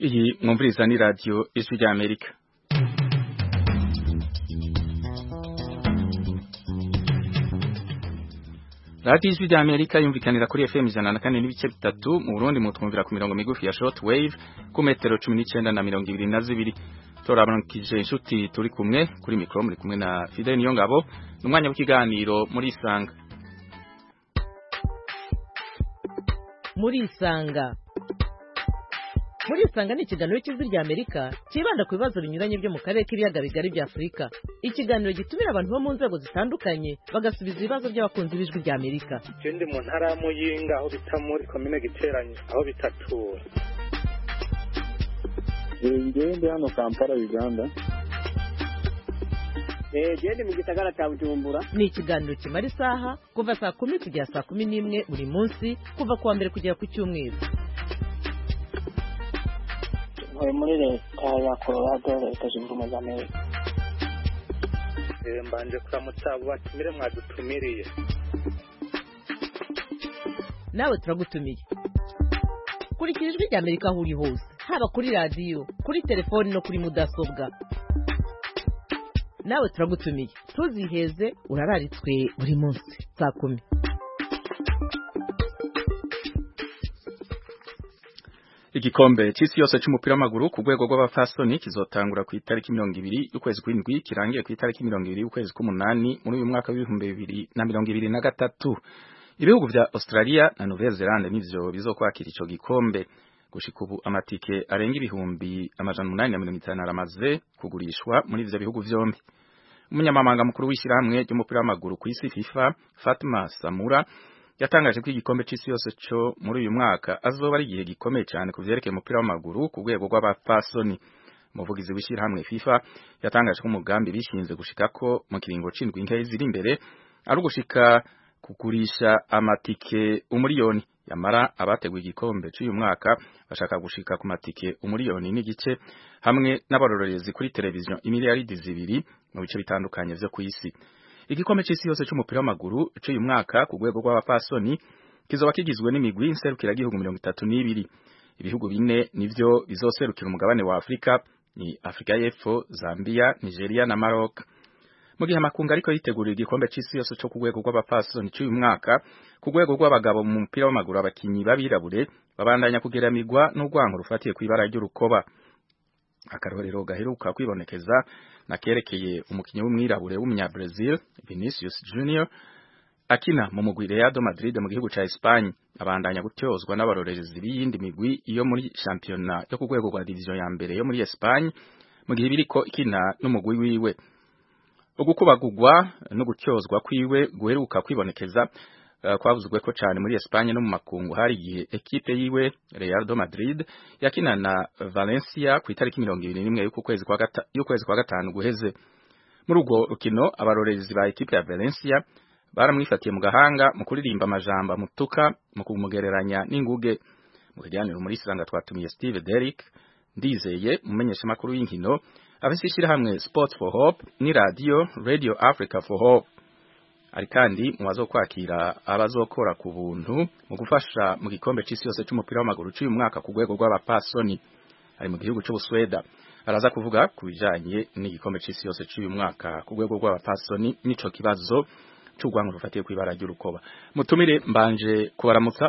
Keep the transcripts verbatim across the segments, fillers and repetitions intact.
Iyi mwumviriza ni radio Ijwi rya Amerika. Radio Ijwi rya Amerika yumvikanira kuri F M ijana na kane n'ibice bitatu mu Burundi, mutwumvira ku mirongo migufi ya short wave ku metero cumi n'icenda na mirongo ibiri na zibiri. Torabankije inshuti turi kumwe kuri mikro muri kumwe na Fidel Niyongabo, n'umwanya w'ikiganiro muri Isanga. Muri Isanga Muri Isanga ni ikiganiro cy'Ijwi rya Amerika kibanda ku bibazo binyuranye byo mu karere k'ibiyaga bigari bya Afurika. Ikiganiro gitumira abantu bo mu nzego zitandukanye bagasubiza ibibazo by'abakunzi b'Ijwi rya Amerika. Ikindi mu ntara ya Muyinga aho bita muri komine Giteranyi aho bitatura. Ngende hano Kampala Uganda. Eh gende mu gisagara cya Bujumbura. Ni ikiganiro kimara isaha kuva saa kumi kugera saa kumi n'imwe buri munsi kuva kuwa mbere kugera ku cyumweru. Muri leta ya Colorado leta zunze ubumwe za Amerika. Eh mbanje kuramutsa abo batumire mwadutumiriye. Nawe turagutumiye. Kurikira Ijwi rya Amerika aho uri hose, haba kuri radio, kuri telefone no kuri mudasobwa. Nawe turagutumiye. Tuziheze urararitswe buri munsi saa kumi. Igikombe c'isi yose c'umupira w'amaguru ku rwego rw'abafasoni kizotangura ku itariki mirongo ibiri y'ukwezi kw'indwi kirangiye ku itariki mirongo ibiri y'ukwezi k'umunani muri uyu mwaka w'ibihumbi bibiri na mirongo ibiri na gatatu. Ibihugu vya Australia na Nouvelle-Zélande nivyo bizokwakira ico gikombe. Gushika ubu amatike arenga ibihumbi amajana umunani na mirongo itanu aramaze kugurishwa muri ivyo bihugu vyombi. Umunyamabanga mukuru w'ishyirahamwe ry'umupira w'amaguru ku isi FIFA, Fatma Samura, yatangaje ko igikombe c'isi yose cyo muri uyu mwaka azoba ari igihe gikomeye cyane ku vyerekeye umupira w'amaguru ku rwego rw'abafasoni. Umuvugizi w'ishyirahamwe FIFA yatangaje ko umugambi bishinze gushikako mu kiringo c'indwi nke ziri imbere ari ugushika kugurisha amatike umuriyoni. Yamara abateguye igikombe cy'uyu mwaka bashaka gushika ku matike umuriyoni n'igice hamwe n'abarorerezi kuri televiziyo imiliyaridi zibiri mu bice bitandukanye vyo ku isi. Igikombe c'isi yose c'umupira w'amaguru cy'uyu mwaka ku rwego rw'abafasoni kizoba kigizwe n'imigwi nserukira gihugu mirongo itatu n'ibiri. Ibihugu bine nivyo bizoserukira umugabane wa Afrika, ni Afrika y'Epfo, Zambia, Nigeria na Maroc. Mu gihe amakungu ariko yitegurira igikombe c'isi yose cyo ku rwego rw'abafasoni cy'uyu mwaka, ku rwego rw'abagabo mu mupira w'amaguru abakinyi babirabure babandanya kugeramigwa n'urwango rufatiye ku ibara ry'urukoba. Akarorero gaheruka kwibonekeza nakerekeye umukinyi w'umwirabure w'umunya Brazil Vinicius Junior akina mu mugwi Real Madrid mu gihugu ca Espagne, abandanya gutyozwa n'abarorerezi b'iyindi migwi iyo muri championnat yo ku rwego rwa division ya mbere yo muri Espagne mu gihe biriko ikina n'umugwi wiwe. Ugukubagurwa no gutyozwa kwiwe guheruka kwibonekeza uh, kwavuzwe ko cyane muri Espagne no mu makungu hari igihe ekipe yiwe Real Madrid yakina na Valencia ku itariki mirongo ibiri n'imwe y'uko kwezi kwa gatanu y'ukwezi kwa gatanu guheze. Muri urwo rukino abarorerezi ba ekipe ya Valencia baramwifatiye mu gahanga mu kuririmba amajambo mutuka mu kumugereranya n'inguge. Mu kiganiro muri Isanga twatumiye Steve Derrick Ndizeye mumenyesha makuru y'inkino abishyira hamwe Sport for Hope ni radio Radio Africa for Hope. Ari kandi mu bazokwakira abazokora ku buntu mu gufasha mu gikombe c'isi yose c'umupira w'amaguru cy'uyu mwaka ku rwego rw'abapasoni. Ari mu gihugu c'Ubusweda. Araza kuvuga ku bijanye n'igikombe c'isi yose cy'uyu mwaka ku rwego rw'abapasoni nico kibazo c'urwango rufatiye ku ibara ry'urukoba. Mutumire mbanje kubaramutsa.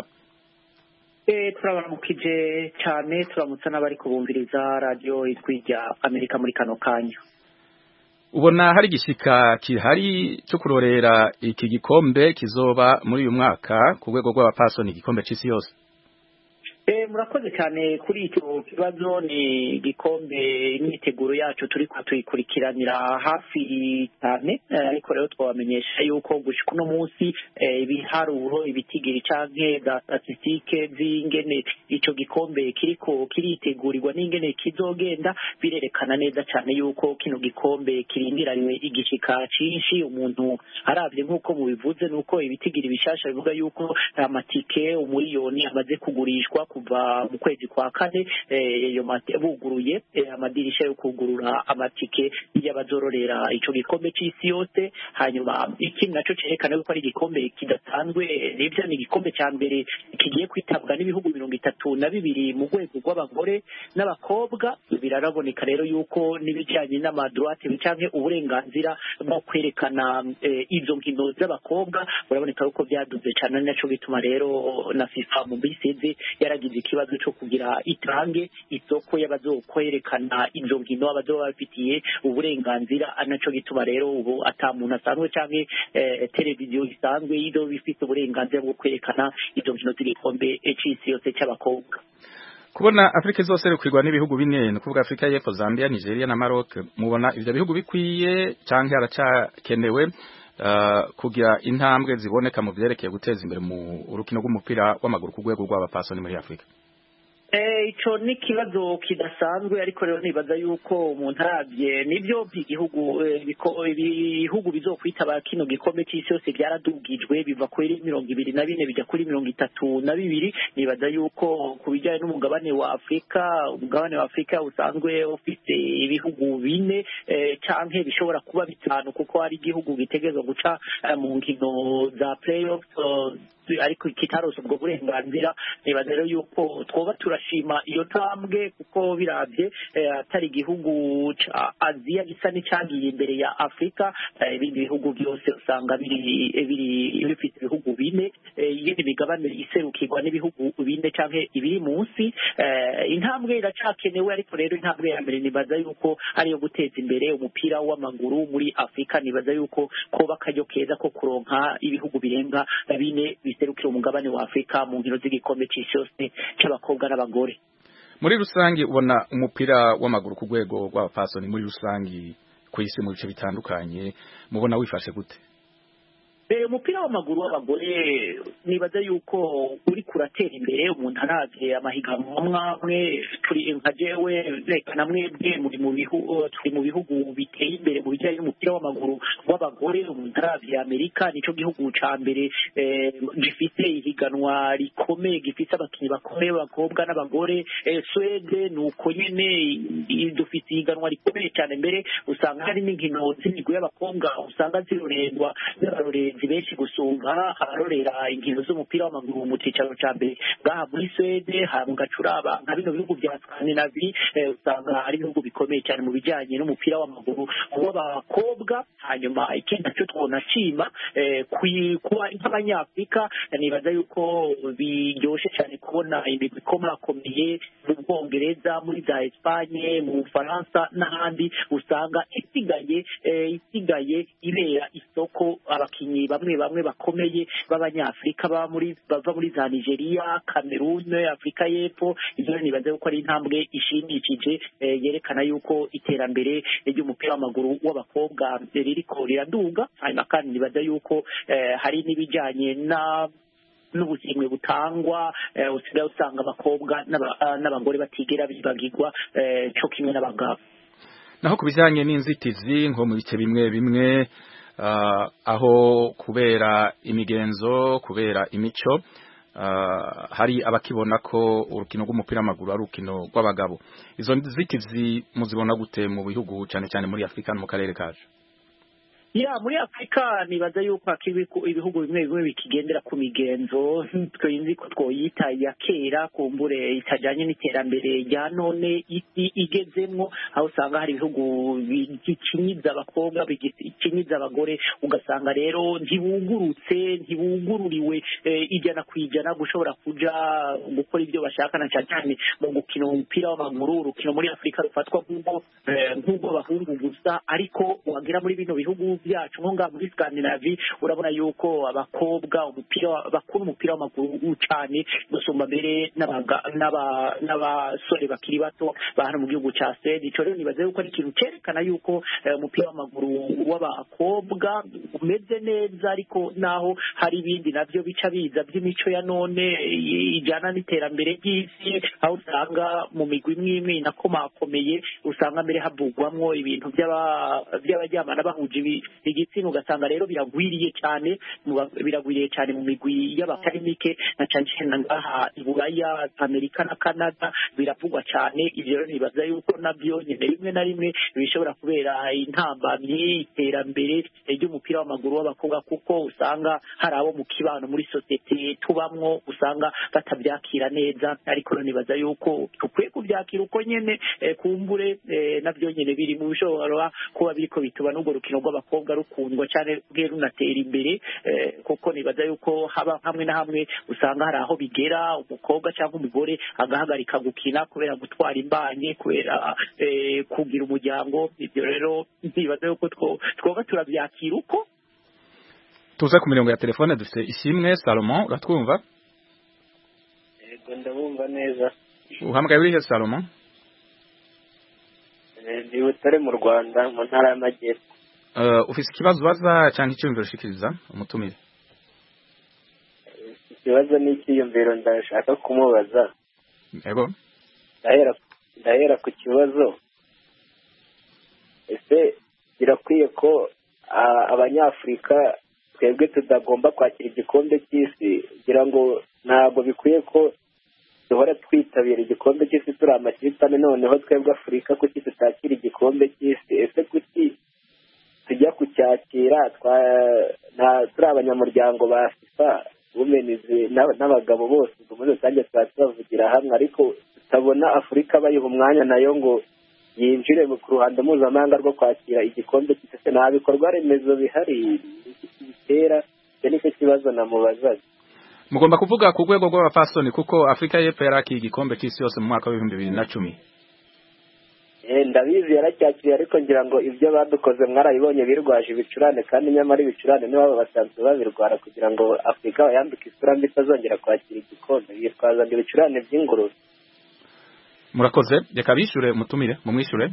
Eh turabaramukije cyane, turamutsa n'abari kubumviriza radio Ijwi rya Amerika muri kano kanya. Ubona hari gishika kihari cyo kurorera iki gikombe kizoba muri uyu mwaka ku rwego rw'abapasoni igikombe c'isi yose? Eh murakoze cyane kuri icyo kibazo. Ni gikombe imyiteguro yacu turi kwatuyikurikiranira hafi cyane, ariko rero twabamenyesha yuko gushika no munsi ibiharuro ibitigiri canke da statistike zingene ico gikombe kiriko kiritegurirwa n'ingene kizogenda birerekana neza cyane yuko kino gikombe kirindiranywe igishika cinshi. Umuntu aravye nkuko mubivuze nuko ibitigiri bishasha bivuga yuko amatike umuriyoni amaze kugurishwa kuva mu kwezi kwa kane iyo buguruye amadirisha yo kugurura amatike y'abazororera ico gikombe c'isi yose. Hanyuma ikindi naco cerekana ko ari igikombe kidasanzwe, nivyo ni igikombe ca mbere kigiye kwitabwa n'ibihugu mirongo itatu na bibiri mu rwego rw'abagore n'abakobwa. Biraraboneka rero yuko n'ibijanye n'amadroite canke uburenganzira bwo kwerekana izo nkino z'abakobwa uraboneka yuko byaduze cyane, naco bituma rero na FIFA mu bisize yaragize ikibazo cyo kugira itange isoko y'abazokwerekana izo nkino abazoba bafitiye uburenganzira, naco gituma rero ubu ata muntu asanzwe canke eh, televiziyo isanzwe yido bifite uburenganzira bwo kwerekana izo nkino z'igikombe c'isi yose cy'abakobwa. Kubona Afrika zose rukwirwa n'ibihugu bine no kuvuga Afrika y'Epfo, Zambia, Nigeria na Maroc, mubona ivyo bihugu bikwiye canke haracakenewe uh, kugira intambwe ziboneka mu vyerekeye guteza imbere mu urukino rw'umupira w'amaguru ku rwego rw'abapfasoni muri Afrika? Eh ico ni kibazo kidasanzwe, ariko rero nibaza yuko umuntu aravye nivyo igihugu ibihugu bizokwitaba kino gikombe c'isi yose byaradugijwe biva kuri mirongo ibiri na bine bijya kuri mirongo itatu na bibiri. Nibaza yuko ku bijyanye n'umugabane wa Afrika, umugabane wa Afrika usanzwe ufite ibihugu bine eh, canke bishobora kuba bitanu, kuko hari igihugu gitegezwa guca uh, mu nkino za playoffs uh, ariko kitarose ubwo burenganzira. Nibaza rero yuko twoba turashima iyo tambwe, kuko biravye atari igihugu ca Aziya gisa n'icyagiye imbere ya Afrika. Ibindi bihugu byose usanga biri biri bifite ibihugu bine, iyindi migabane iserukirwa n'ibihugu bine canke ibiri munsi. Intambwe iracakenewe, ariko rero intambwe ya mbere nibaza yuko ari yo guteza imbere umupira w'amaguru muri Afrika. Nibaza yuko koba akaryo keza ko kuronka ibihugu birenga bine biserukira umugabane wa Afrika mu nkino z'igikombe c'isi yose c'abakobwa n'abagore. Muri rusangi ubona umupira w'amaguru ku rwego rw'abapfasoni muri rusangi ku isi mu bice bitandukanye mubona wifashe gute? Eh umupira w'amaguru w'abagore nibaza yuko uri kuratera imbere. Umuntu aravye amahiganwa mwamwe turi nka jewe reka namwe bwe muri mu bihugu turi mu bihugu biteye imbere mu bijyanye n'umupira w'amaguru w'abagore. Umuntu aravye Amerika nico gihugu ca mbere eh, gifite ihiganwa rikomeye, gifite abakinyi bakomeye b'abakobwa n'abagore. eh, Swede nuko nyene dufite ihiganwa rikomeye cyane, mbere usanga hari n'inkino z'imigwi y'abakobwa usanga zirorerwa n'abarorerezi benshi gusumba abarorera inkino z'umupira w'amaguru mu cicaro ca mbere ngaha muri Swede. Hamugacuraba nka bino bihugu bya Scandinavie eh, usanga ari ibihugu bikomeye cyane mu bijyanye n'umupira w'amaguru w'abakobwa. Hanyuma ikindi naco twonashima eh, kuba nk'abanyafrika, nibaza yuko biryoshe cyane kubona imigwi ikomakomeye mu Bwongereza, muri za Espagne, mu Bufaransa n'ahandi usanga isigaye eh, isigaye ibera isoko abakinyi bamwe bamwe bakomeye b'abanyafrika baba muri bava muri za Nigeria, Cameroon, Afrika y'Epfo. Ivyo nibaza yuko ari intambwe ishimishije eh, yerekana yuko iterambere ry'umupira w'amaguru w'abakobwa ririko riraduga. Hanyuma kandi nibaza yuko eh, hari n'ibijanye na n'ubusimwe butangwa eh, usigaye usanga abakobwa n'abagore batigera bibagirwa eh, cyo kimwe n'abagabo. Naho kubijanye n'inzitizi nko mu bice bimwe bimwe Uh, aho kubera imigenzo kubera imico uh, hari abakibona ko urukino rw'umupira w'amaguru ari urukino rw'abagabo. Izo nzitizi muzibona gute mu bihugu cyane cyane muri Afrika no mu karere kacu? Ya muri Afrika nibaza yuko ibihugu bimwe bimwe bikigendera ku migenzo twinzi ko twoyita ya kera, kumbure itajanye n'iterambere rya none isi igezemwo, aho usanga hari ibihugu bikinyiza abakobwa bikinyiza abagore, ugasanga rero ntibugurutse ntibugururiwe eh, ijana kwijana gushobora kuja gukora ibyo bashaka, na cyane mu gukina umupira w'amaguru. Urukino muri Afrika rufatwa nk'ubwo eh, nk'ubwo bahungu gusa, ariko wagira muri bino bihugu byacu nko ngaha muri Scandinavie urabona yuko abakobwa umupira bakuru umupira w'amaguru cyane gusumba mbere n'abasore bakiri bato bahana mu gihugu cya Sweden. Ico rero nibaze yuko ari ikintu cerekana yuko umupira w'amaguru w'abakobwa umeze neza, ariko naho hari ibindi navyo bica biza by'imico ya none ijana n'iterambere ry'isi, aho usanga mu migwi imwe imwe inakomakomeye usanga mbere havugwamwo ibintu by'abajyamana bahuje igitsina ugasanga rero biragwiriye cyane biragwiriye cyane mu migwi y'abakarimike na cyane cyane ngaha i Buraya Amerika na Canada biravugwa cyane ibyo rero nibaza yuko nabyo nyine rimwe na rimwe bishobora kubera intambamyi iterambere ry'umupira w'amaguru w'abakobwa kuko usanga hari abo mu kibano muri societe tubamwo usanga batabyakira neza ariko nibaza yuko tukwiye kubyakira uko nyene eh, kumbure eh, nabyo nyene biri mu bishobora kuba biriko bituba n'ubwo rukino rw'abakobwa rukundwa cyane bwe runatera imbere eh, kuko nibaza yuko haba hamwe na hamwe usanga hari aho bigera umukobwa cyangwa umugore agahagarika gukina kubera gutwara imbanye kubera eh, kugira umuryango ibyo rero nibaza yuko twoba turabyakira uko tuze ku mirongo ya telefone dufite Ishimwe Salomon uratwumva yego ndabumva neza uhamagaye urihe Salomon ndi Butare mu Rwanda mu ntara y'Amajyepfo uh, ufise ikibazo baza cyangwa icyumviro ushikiriza umutumire ikibazo n'icyiyumviro ndashaka kumubaza yego ndahera ndahera ku kibazo ese birakwiye ko abanyafurika twebwe tutagomba kwakira igikombe cy'isi kugira ngo ntabwo bikwiye ko duhora twitabira igikombe cy'isi turi amakipe ane noneho twebwe Afurika kuki tutakira igikombe cy'isi ese kuki tujya kucyakira turi abanyamuryango ba FIFA womenizi n'abagabo bose muri rusange tuba tubavugira hamwe ariko tutabona Afurika bayiha umwanya nayo ngo yinjire ku ruhando mpuzamahanga rwo kwakira igikombe cy'isi nta bikorwa remezo bihari bitera icyo nicyo kibazo namubazaga mugomba kuvuga ku rwego rw'abafasoni kuko Afrika y'Epfo yarakiye igikombe cy'isi yose mu mwaka w'ibihumbi bibiri na cumi eh ndabizi yaracyakiriye ariko ngira ngo ibyo badukoze mwarabibonye birwaje ibicurane kandi nyamara ibicurane nibo basanzwe babirwara kugira ngo Afrika yambuke isura mbi itazongera kwakira igikombe yitwaza ngo ibicurane by'ingurube murakoze reka bishure mutumire mumwishure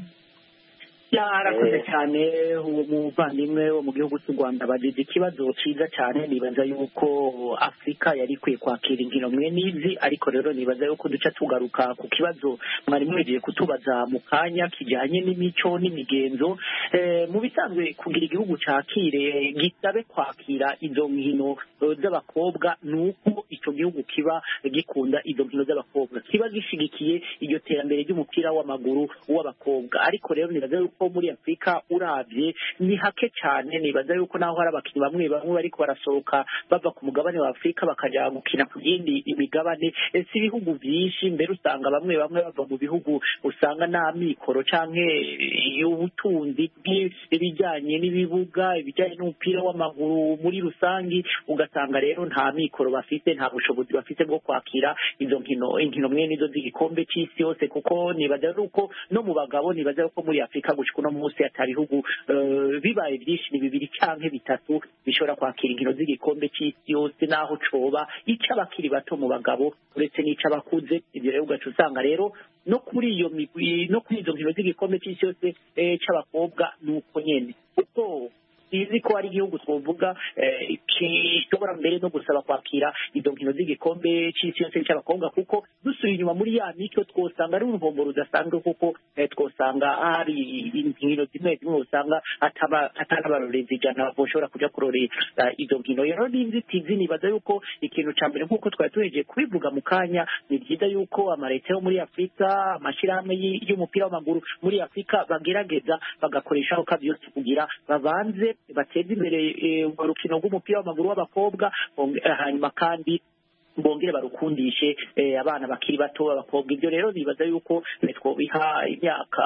yarakoze cyane umuvandimwe wo mu gihugu cy'u Rwanda bagize ikibazo cyiza cyane nibaza yuko Afrika yari ikwiye kwakira inkino mwe n'izi ariko rero nibaza yuko duca tugaruka ku kibazo mwari mwegiye kutubaza mu kanya kijyanye n'imico n'imigenzo mu bisanzwe kugira igihugu cyakire gisabe kwakira izo nkino z'abakobwa nuko icyo gihugu kiba gikunda izo nkino z'abakobwa kiba gishigikiye iryo terambere ry'umupira w'amaguru w'abakobwa ariko rero nibaza yuko muri Afrika uravye ni hake cyane nibaza yuko naho hari abakinnyi bamwe bamwe bariko barasohoka bava ku mugabane wa Afrika bakaja gukina ku yindi imigabane ese ibihugu byinshi mbere usanga bamwe bamwe bava mu bihugu usanga nta mikoro canke ubutunzi bw'ibijyanye n'ibibuga ibijyanye n'umupira w'amaguru muri rusangi ugasanga rero nta mikoro bafite nta bushobozi bafite bwo kwakira izo nkino inkino mwe nizo z'igikombe cy'isi yose kuko nibaza yuko no mu bagabo nibaza yuko muri Afrika kuno munsi atabihugu uh, bibaye byinshi ni bibiri canke bitatu bishobora kwakira inkino z'igikombe cy'isi yose naho coba ic'abakiri bato mu bagabo uretse n'ic'abakuze ibyo rero ugaca usanga rero no kuri iyo migwi no kuri izo nkino z'igikombe cy'isi yose eh, c'abakobwa nuko nyene kuko izi ko ari igihugu twovuga eh, kishobora mbere no gusaba kwakira izo nkino z'igikombe cy'isi yose cy'abakobwa kuko dusuye inyuma muri ya mico twosanga ari uruhombo rudasanzwe kuko eh, twosanga hari inkino zimwe zimwe usanga atanabarorezi ijana boshobora kuja kurorera izo nkino rero n'inzitizi nibaza yuko ikintu ca mbere nk'uko twari tuhejeje kubivuga mu kanya ni byiza yuko amareta yo muri Afrika amashirahamwe y'umupira w'amaguru muri Afrika bagerageza bagakoresha aho kavyose kugira babanze bateze imbere urukino rw'umupira w'amaguru w'abakobwa hanyuma kandi bongere barukundishe abana bakiri bato b'abakobwa ibyo rero nibaza yuko twobiha imyaka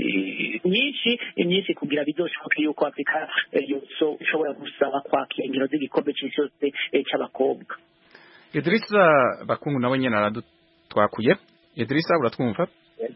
myinshi myinshi kugira bizoshoboke yuko Afrika ishobora gusaba kwakira inkino z'igikombe cy'isi yose cy'abakobwa. Idrissa Bakungu nawe nyene aradutwakuye. Idrissa uratwumva?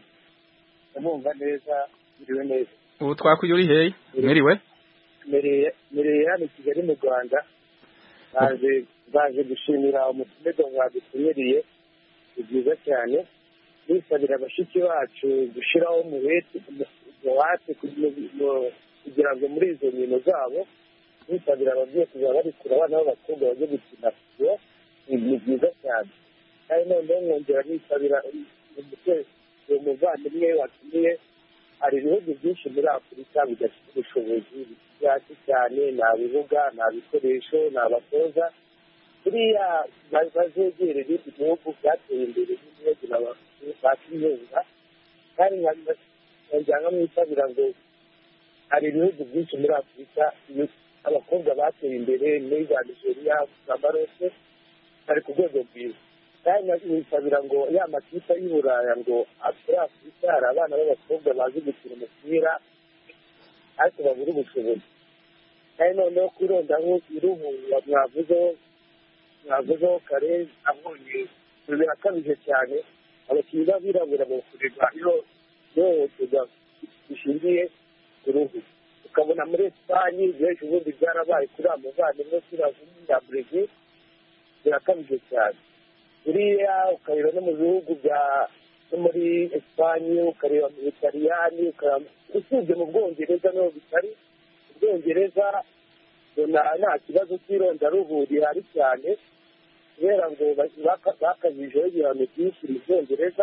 Ndumva neza biriwe neza. Ubu twakuye uri hehe? Mwiriwe? Mireye hano Kigali mu Rwanda baje baje gushimira umutumezo mwadutumiriye ni byiza cyane nisabira abashiki bacu gushiraho umureti umuhate kugira ngo muri izo nkino zabo nisabira ababyeyi kuza barikura abana b'abakobwa baje gukina ni byiza cyane kandi noneho mwongera nisabira umuvandimwe watumiye hari ibihugu byinshi muri afurika bidafite ubushobozi byinshi cyane, nta bibuga, nta bikoresho, nta batoza. buriya bazegere ibindi bihugu byateye imbere n'ibihugu bakiyunga, kandi nkajyana mwitabira ngo hari ibihugu byinshi muri afurika abakobwa bateye imbere muri za nigeria na maroke bari ku rwego rwiza, kandi mwitabira ngo ya makipe y'i buraya ngo muri afurika hari abana b'abakobwa bazi gukina umupira ariko babura ubushobozi. kandi noneho kwirondaho iruhu mwavuzeho mwavuzeho kare abonye birakabije cyane, abakinnyi b'abirabura bakorerwa ihohoterwa rishingiye ku ruhu. ukabona muri esipanye benshi ubundi byarabaye kuri abo muvandimwe kuri ya brezil, birakabije cyane. buriya ukareba no mu bihugu bya no muri esipanye, ukareba mu butaliyani, usibye mu bwongereza niho bitari. ubwongereza nta kibazo cy'irondaruhu rihari cyane kubera ngo bakazijeho ibihano byinshi mu bwongereza.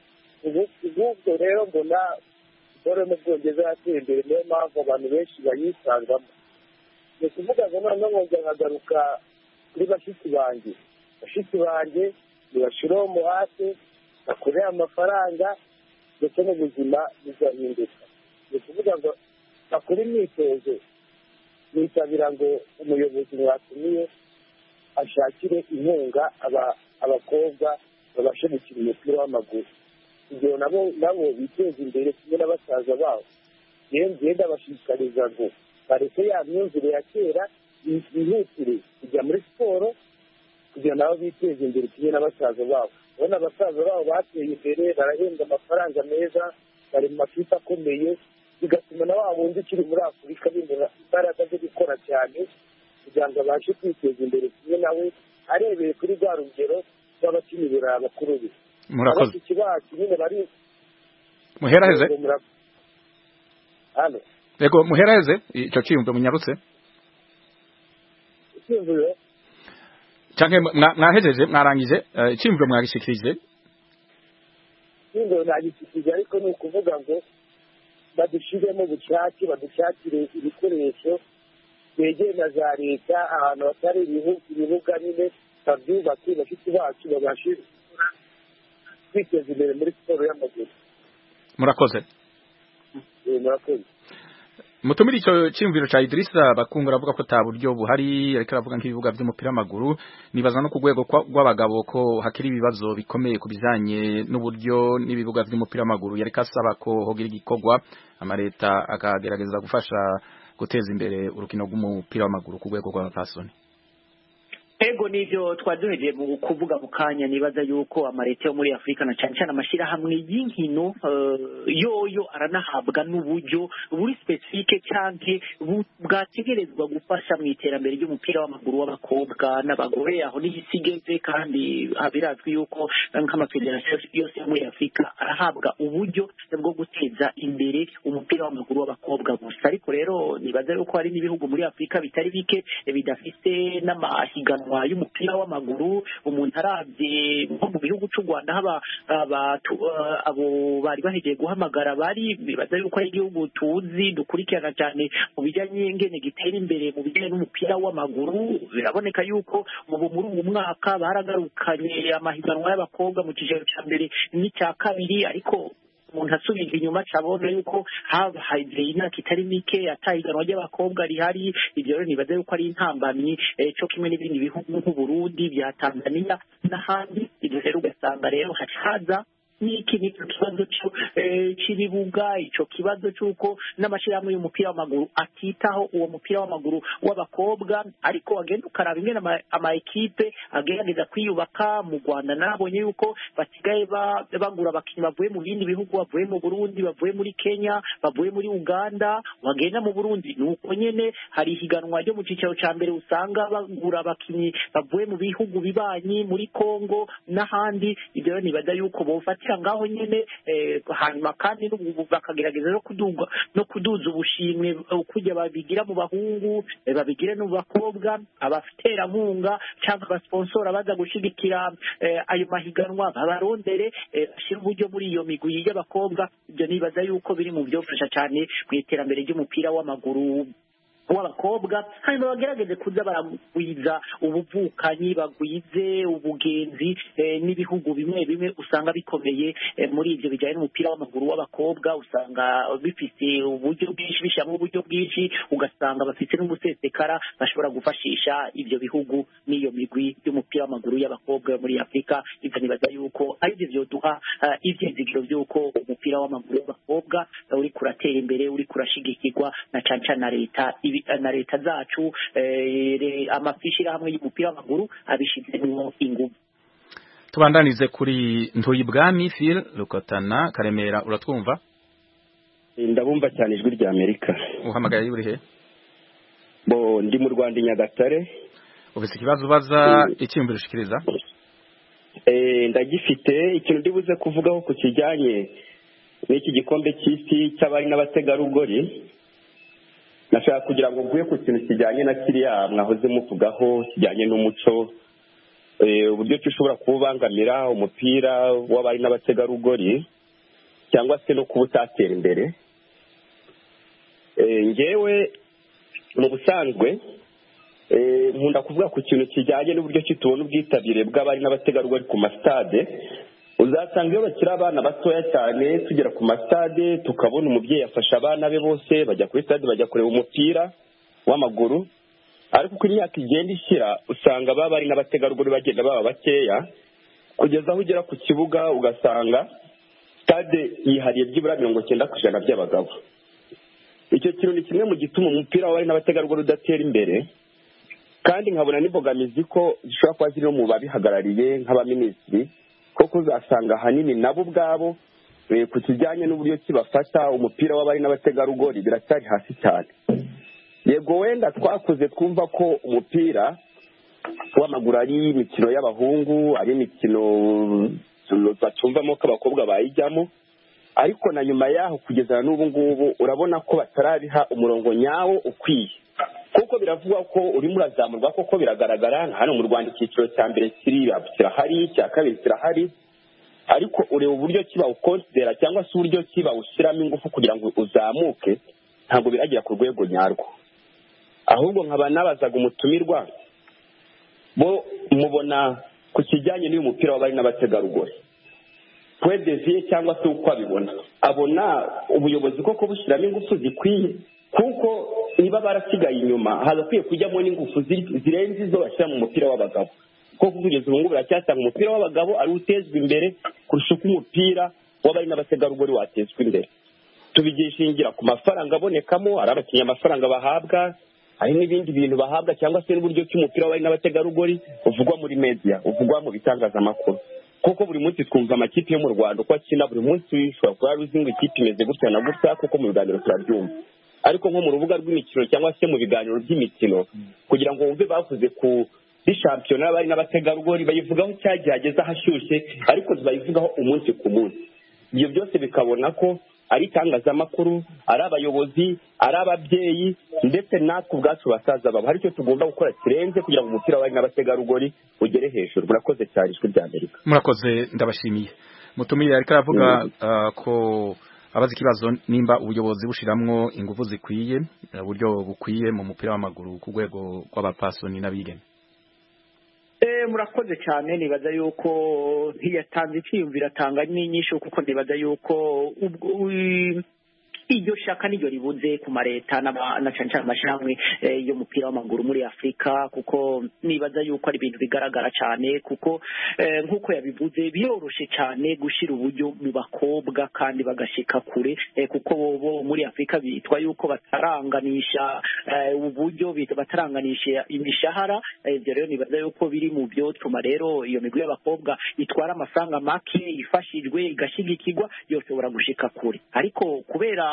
ubwo rero mbona siporo mu bwongereza yateye imbere, niyo mpamvu abantu benshi bayisangamo. ni ukuvuga ngo noneho nkongera nkagaruka kuri bashiki banjye bashiki banjye ntibashiraho umuhate, bakorera amafaranga ndetse n'ubuzima bugahinduka. ni ukuvuga ngo bakore imyitozo, nitabira ngo umuyobozi mwatumiye ashakire inkunga abakobwa babashe gukina umupira w'amaguru kugira nabo nabo biteze imbere kimwe n'abasaza babo. ngenda bashishikariza ngo bareke ya myumvire ya kera, bihutire kujya muri siporo kugira nabo biteze imbere kimwe n'abasaza babo. ubona abasaza babo bateye imbere, barahembwa amafaranga meza, bari mu makipe akomeye, bigatuma na wa wundi ukiri muri afurika bindura imbaraga zo gukora cyane kugira ngo abashe kwiteza imbere kimwe nawe, arebeye kuri rwa rugero rw'abakina iburayi bakuru be. murakoze abashiki bacu nyine bari muheraheze hano yego muheraheze icyo cyiyumvo munyarutse icyiyumviro canke mwahejeje mwarangije icyiyumviro mwagishikirije. icyiyumviro nagishikirije ariko ni ukuvuga ngo badushiremo ubushake, badushakire ibikoresho, begeye na za leta ahantu hatari ibibuga nyine babyubake, bafite bacu babashe kwiteza imbere muri siporo y'amaguru. murakoze murakoze mutumira icyo cyiyumviro cya Idrissa Bakungura avuga ko ta buryo buhari, ariko aravuga nk'ibibuga by'umupira w'amaguru. nibaza no ku rwego rw'abagabo ko hakiri ibibazo bikomeye ku bijanye n'uburyo n'ibibuga by'umupira w'amaguru, yariko asaba ko hogira igikorwa amaleta akagerageza gufasha guteza imbere urukino rw'umupira w'amaguru ku rwego rw'abapfasoni. ego nivyo twaduheje mu kuvuga mu kanya, nibaza yuko amaleta yo muri Afrika na cyane cyane amashirahamwe y'inkino uh, yoyo aranahabwa n'uburyo buri specifique cyangwa bwategerezwa gufasha mu iterambere ry'umupira w'amaguru w'abakobwa n'abagore. aho nigisigeze kandi birazwi yuko nk'amafederasiyo yose yo muri Afrika arahabwa uburyo bwo guteza imbere umupira w'amaguru w'abakobwa gusa. ariko rero nibaza yuko hari n'ibihugu muri Afrika bitari bike bidafite n'amahiganwa y'umupira w'amaguru. umuntu arabye nko mu gihugu cy'u Rwanda haba abo bari bahegeye guhamagara bari bibaza yuko ari igihugu tuzi dukurikirana cyane mu bijyanye n'ingene gitera imbere mu bijyanye n'umupira w'amaguru. biraboneka yuko ubu muri uyu mwaka baragarukanye amahiganwa y'abakobwa mu kigero cya mbere n'icya kabiri, ariko umuntu asubira inyuma cabona yuko habaye imyaka itari mike atahiganwa ry'abakobwa rihari. ibyo rero nibaza yuko ari intambamyi cyo kimwe n'ibindi bihugu nk'Uburundi bya Tanzania n'ahandi. ibyo rero ugasanga rero hacaza niki nicyo kibazo cy'ibibuga, icyo kibazo cy'uko n'amashyirahamwe y'umupira w'amaguru atitaho uwo mupira w'amaguru w'abakobwa. ariko agenda ukaraba imwe ama ekipe agerageza kwiyubaka. mu Rwanda nabonye yuko basigaye bagura abakinnyi bavuye mu bindi bihugu, bavuye mu Burundi, bavuye muri Kenya, bavuye muri Uganda. wagenda mu Burundi nuko nyene hari higanwa ryo mu cicaro ca mbere usanga bagura abakinnyi bavuye mu bihugu bibanyi muri Kongo n'ahandi. ibyo nibaza yuko bofatira bagafasha ngaho nyene hanyuma kandi bakagerageza no kuduga no kuduza ubushimwe kujya babigira mu bahungu babigire no mu bakobwa abaterankunga cyangwa abasponsora baza gushigikira ayo mahiganwa babarondere bashyira uburyo muri iyo migwi y'abakobwa. Ibyo nibaza yuko biri mu byofasha cyane mu iterambere ry'umupira w'amaguru w'abakobwa, hanyuma bagerageze kuza baragwiza ubuvukanyi, bagwize ubugenzi n'ibihugu bimwe bimwe usanga bikomeye muri ibyo bijyanye n'umupira w'amaguru w'abakobwa. Usanga bifite uburyo bwinshi, bishyiramo uburyo bwinshi, ugasanga bafite n'umusesekara bashobora gufashisha ibyo bihugu n'iyo migwi y'umupira w'amaguru y'abakobwa muri Afurika. Ibyo nibaza yuko ari byo byoduha ibyizigiro by'uko umupira w'amaguru w'abakobwa uri kuratera imbere, uri kurashigikirwa na canca na leta na leta zacu, amafishira hamwe y'umupira w'amaguru abishizemo ingufu. Tubandanize kuri Ntuyibwami Phil Rukotana Karemera, uratwumva? Ndabumva cyane ijwi rya Amerika. Uhamagaye uri he? Bo ndi mu Rwanda i Nyagatare. Ufite ikibazo ubaza icyumviro ushikiriza? Eh ndagifite ikintu ndibuze kuvugaho ku kijyanye n'iki gikombe cy'isi cy'abari n'abategarugori. Nashaka kugira ngo guye ku kintu kijyanye na kiriya mwahoze muvugaho kijyanye n'umuco, uburyo cyo ushobora kubangamira umupira w'abari n'abategarugori cyangwa se no kuba utatera imbere. Ngewe mu busanzwe nkunda kuvuga ku kintu kijyanye n'uburyo kitubona ubwitabire bw'abari n'abategarugori ku masitade. Uzasanga iyo bakiri abana batoya cyane tugera ku masitade tukabona umubyeyi afasha abana be bose bajya kuri stade bajya kureba umupira w'amaguru, ariko uko imyaka igenda ishyira usanga baba bari n'abategarugori bagenda baba bakeya, kugeza aho ugera ku kibuga ugasanga stade yihariye byibura mirongo icyenda ku ijana by'abagabo. Icyo kintu ni kimwe mu gituma umupira w'abari n'abategarugori udatera imbere, kandi nkabona n'imbogamizi ko zishobora kuba ziri no mu babihagarariye nk'abaminisitiri, koko uzasanga ahanini nabo ubwabo ku kijyanye n'uburyo kibafata umupira w'abari n'abategarugori biracyari hasi cyane. Yego wenda twakuze twumva ko umupira w'amaguru ari imikino y'abahungu, ari imikino batumvamo ko abakobwa bayijyamo, ariko na nyuma yaho kugeza n'ubu ngubu urabona ko batarabiha umurongo nyawo ukwiye, kuko biravugwa ko urimo urazamurwa, koko biragaragara hano mu Rwanda icyiciro cya mbere kirahari, icya kabiri kirahari, ariko ureba uburyo kiba ukonsidera cyangwa se uburyo kiba ushyiramo ingufu kugira ngo uzamuke, ntabwo biragera ku rwego nyarwo. Ahubwo nkaba nabazaga umutumirwa bo mubona ku kijyanye n'uyu mupira w'abari n'abategarugori twedeziye cyangwa se uko abibona, abona ubuyobozi koko bushyiramo ingufu zikwiye, kuko niba barasigaye inyuma hagakwiye kujyamo n'ingufu zirenze izo bashyira mu mupira w'abagabo, kuko kugeza ubu ngubu baracyasanga umupira w'abagabo ari utezwa imbere kurusha uko umupira w'abari n'abategarugori watezwa imbere. Tubigishingira ku mafaranga abonekamo, ari abakinnyi amafaranga bahabwa, hari n'ibindi bintu bahabwa, cyangwa se n'uburyo cy'umupira w'abari n'abategarugori uvugwa muri media, uvugwa mu bitangazamakuru. Kuko buri munsi twumva amakipe yo mu Rwanda uko akina, buri munsi ushobora kuba uzi ngo ikipe imeze gutya na gutya, kuko mu biganiro turabyumva. Ariko nko mu rubuga rw'imikino cyangwa se mu biganiro by'imikino, kugira ngo wumve bavuze ku bishampiyona y'abari n'abategarugori bayivugaho cyagiye hageze ahashyushye, ariko bayivugaho umunsi ku munsi. Ibyo byose bikabona ko ari itangazamakuru, ari abayobozi, ari ababyeyi, ndetse natwe ubwacu basaza babo hari icyo tugomba gukora kirenze kugira ngo umupira w'abari n'abategarugori ugere hejuru. Murakoze cyane ijwi rya Amerika. Murakoze, ndabashimiye. Mutumire ariko aravuga ko abazi ikibazo nimba ubuyobozi bushiramwo ingufu zikwiye, uburyo bukwiye mu mupira w'amaguru ku rwego rw'abapasoni n'abigeme. Eh murakoze cyane, nibaza yuko ntiyatanze icyiyumviro atanga n'inyisho, kuko nibaza yuko iryo shaka niryo ribuze ku mareta na cyane cyane amashyirahamwe y'umupira w'amaguru muri Afurika, kuko nibaza yuko ari ibintu bigaragara cyane, kuko nk'uko yabivuze biroroshe cyane gushyira uburyo mu bakobwa kandi bagashika kure, kuko bo muri Afurika bitwa yuko bataranganisha uburyo, bataranganisha imishahara. Ibyo rero nibaza yuko biri mu byo tuma rero iyo migwi y'abakobwa itwara amafaranga make, ifashijwe igashyigikirwa, yose bora gushika kure. Ariko kubera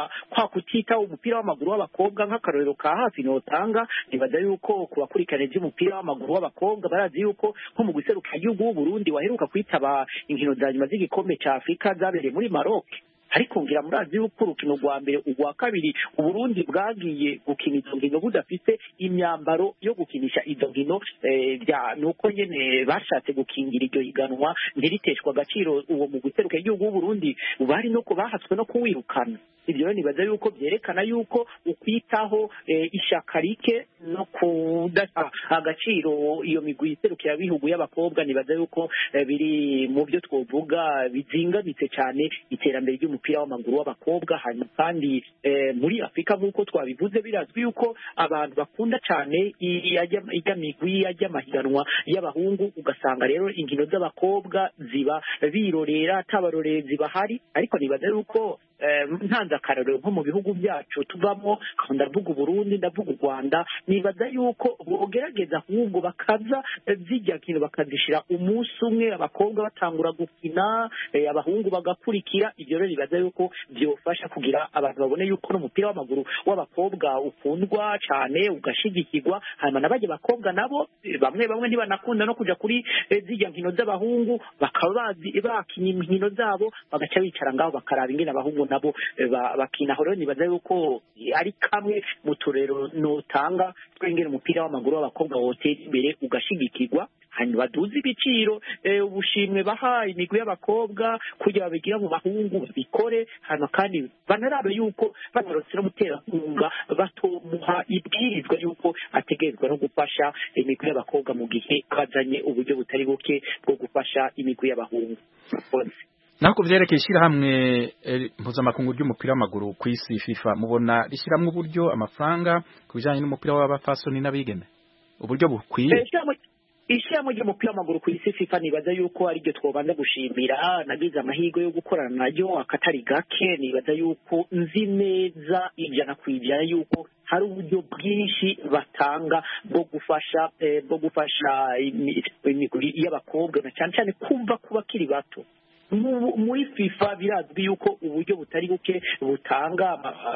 kuvuga kwa kutitaho umupira w'amaguru w'abakobwa nk'akarorero ka hafi notanga nibaza yuko ku bakurikirana iby'umupira w'amaguru w'abakobwa barazi yuko nko mu guseruka igihugu w'u Burundi waheruka kwitaba inkino za nyuma z'igikombe cya Afurika zabereye muri Maroc ariko ngira murazi yuko urukino rwa mbere urwa kabiri Uburundi bwagiye gukina izo nkino budafite imyambaro yo gukinisha izo nkino bya nuko nyene bashatse gukingira iryo higanwa ntiriteshwa agaciro uwo mu guseruka igihugu w'u Burundi bari no kubahatswe no kuwirukana ibyo rero nibaza yuko byerekana yuko ukwitaho ishaka rike no kudaha agaciro iyo migwi iserukira bihugu y'abakobwa nibaza yuko biri mu byo twovuga bizingamitse cyane iterambere ry'umupira w'amaguru w'abakobwa hanyuma kandi muri Afurika nk'uko twabivuze birazwi yuko abantu bakunda cyane ijya migwi ajya amahiganwa y'abahungu ugasanga rero inkino z'abakobwa ziba birorera atabarorerezi bahari ariko nibaza yuko ntanze akarorero nko mu bihugu byacu tuvamo ndavuga Burundi ndavuga u Rwanda nibaza yuko bogerageza ahubwo bakaza zijya nkino bakazishira umunsi umwe abakobwa batangura gukina abahungu bagakurikira ibyo rero nibaza yuko byofasha kugira abantu babone yuko n'umupira w'amaguru w'abakobwa ukundwa cyane ugashigikirwa hanyuma n'abajye bakobwa nabo bamwe bamwe ntibanakunda no kuja kuri zijya nkino z'abahungu bakaba bazi bakinya inkino zabo bagaca bicara ngaho bakaraba ingene abahungu nabo bakina rero nibaza yuko ari kamwe mu turero notanga twengera umupira w'amaguru w'abakobwa wotera imbere ugashigikirwa hanyuma baduze ibiciro ubushimwe baha imigwi y'abakobwa kugira babigira mu bahungu bikore hanyuma kandi banarabe yuko banarotse no muterankunga batomuha ibwirizwa yuko ategerezwa no gufasha imigwi y'abakobwa mu gihe bazanye uburyo butari buke bwo gufasha imigwi y'abahungu naho kuvyerekeye ishyirahamwe mpuzamakungu ry'umupira w'amaguru ku isi FIFA mubona rishyiramo uburyo amafaranga ku bijanye n'umupira w'abafasoni n'abigeme uburyo bukwiye ishyirahamwe ry'umupira w'amaguru ku isi FIFA nibaza yuko ari ryo twobanza gushimira nagize amahirwe yo gukorana naryo akatari gake nibaza yuko nzi neza ijana ku ijana yuko hari uburyo bwinshi batanga bwo gufasha bwo gufasha imigwi y'abakobwa na cyane cyane kumva ku bakiri bato muri FIFA birazwi yuko uburyo butari buke butanga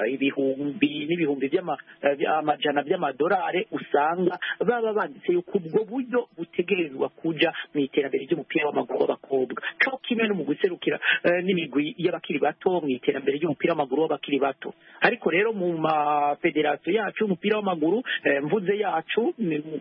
ibihumbi n'ibihumbi by'amajana by'amadolari usanga baba banditse yuko ubwo buryo butegerezwa kuja mu iterambere ry'umupira w'amaguru w'abakobwa cyo kimwe no mu guserukira n'imigwi y'abakiri bato mu iterambere ry'umupira w'amaguru w'abakiri bato ariko rero mu mafederasiyo yacu umupira w'amaguru mvuze yacu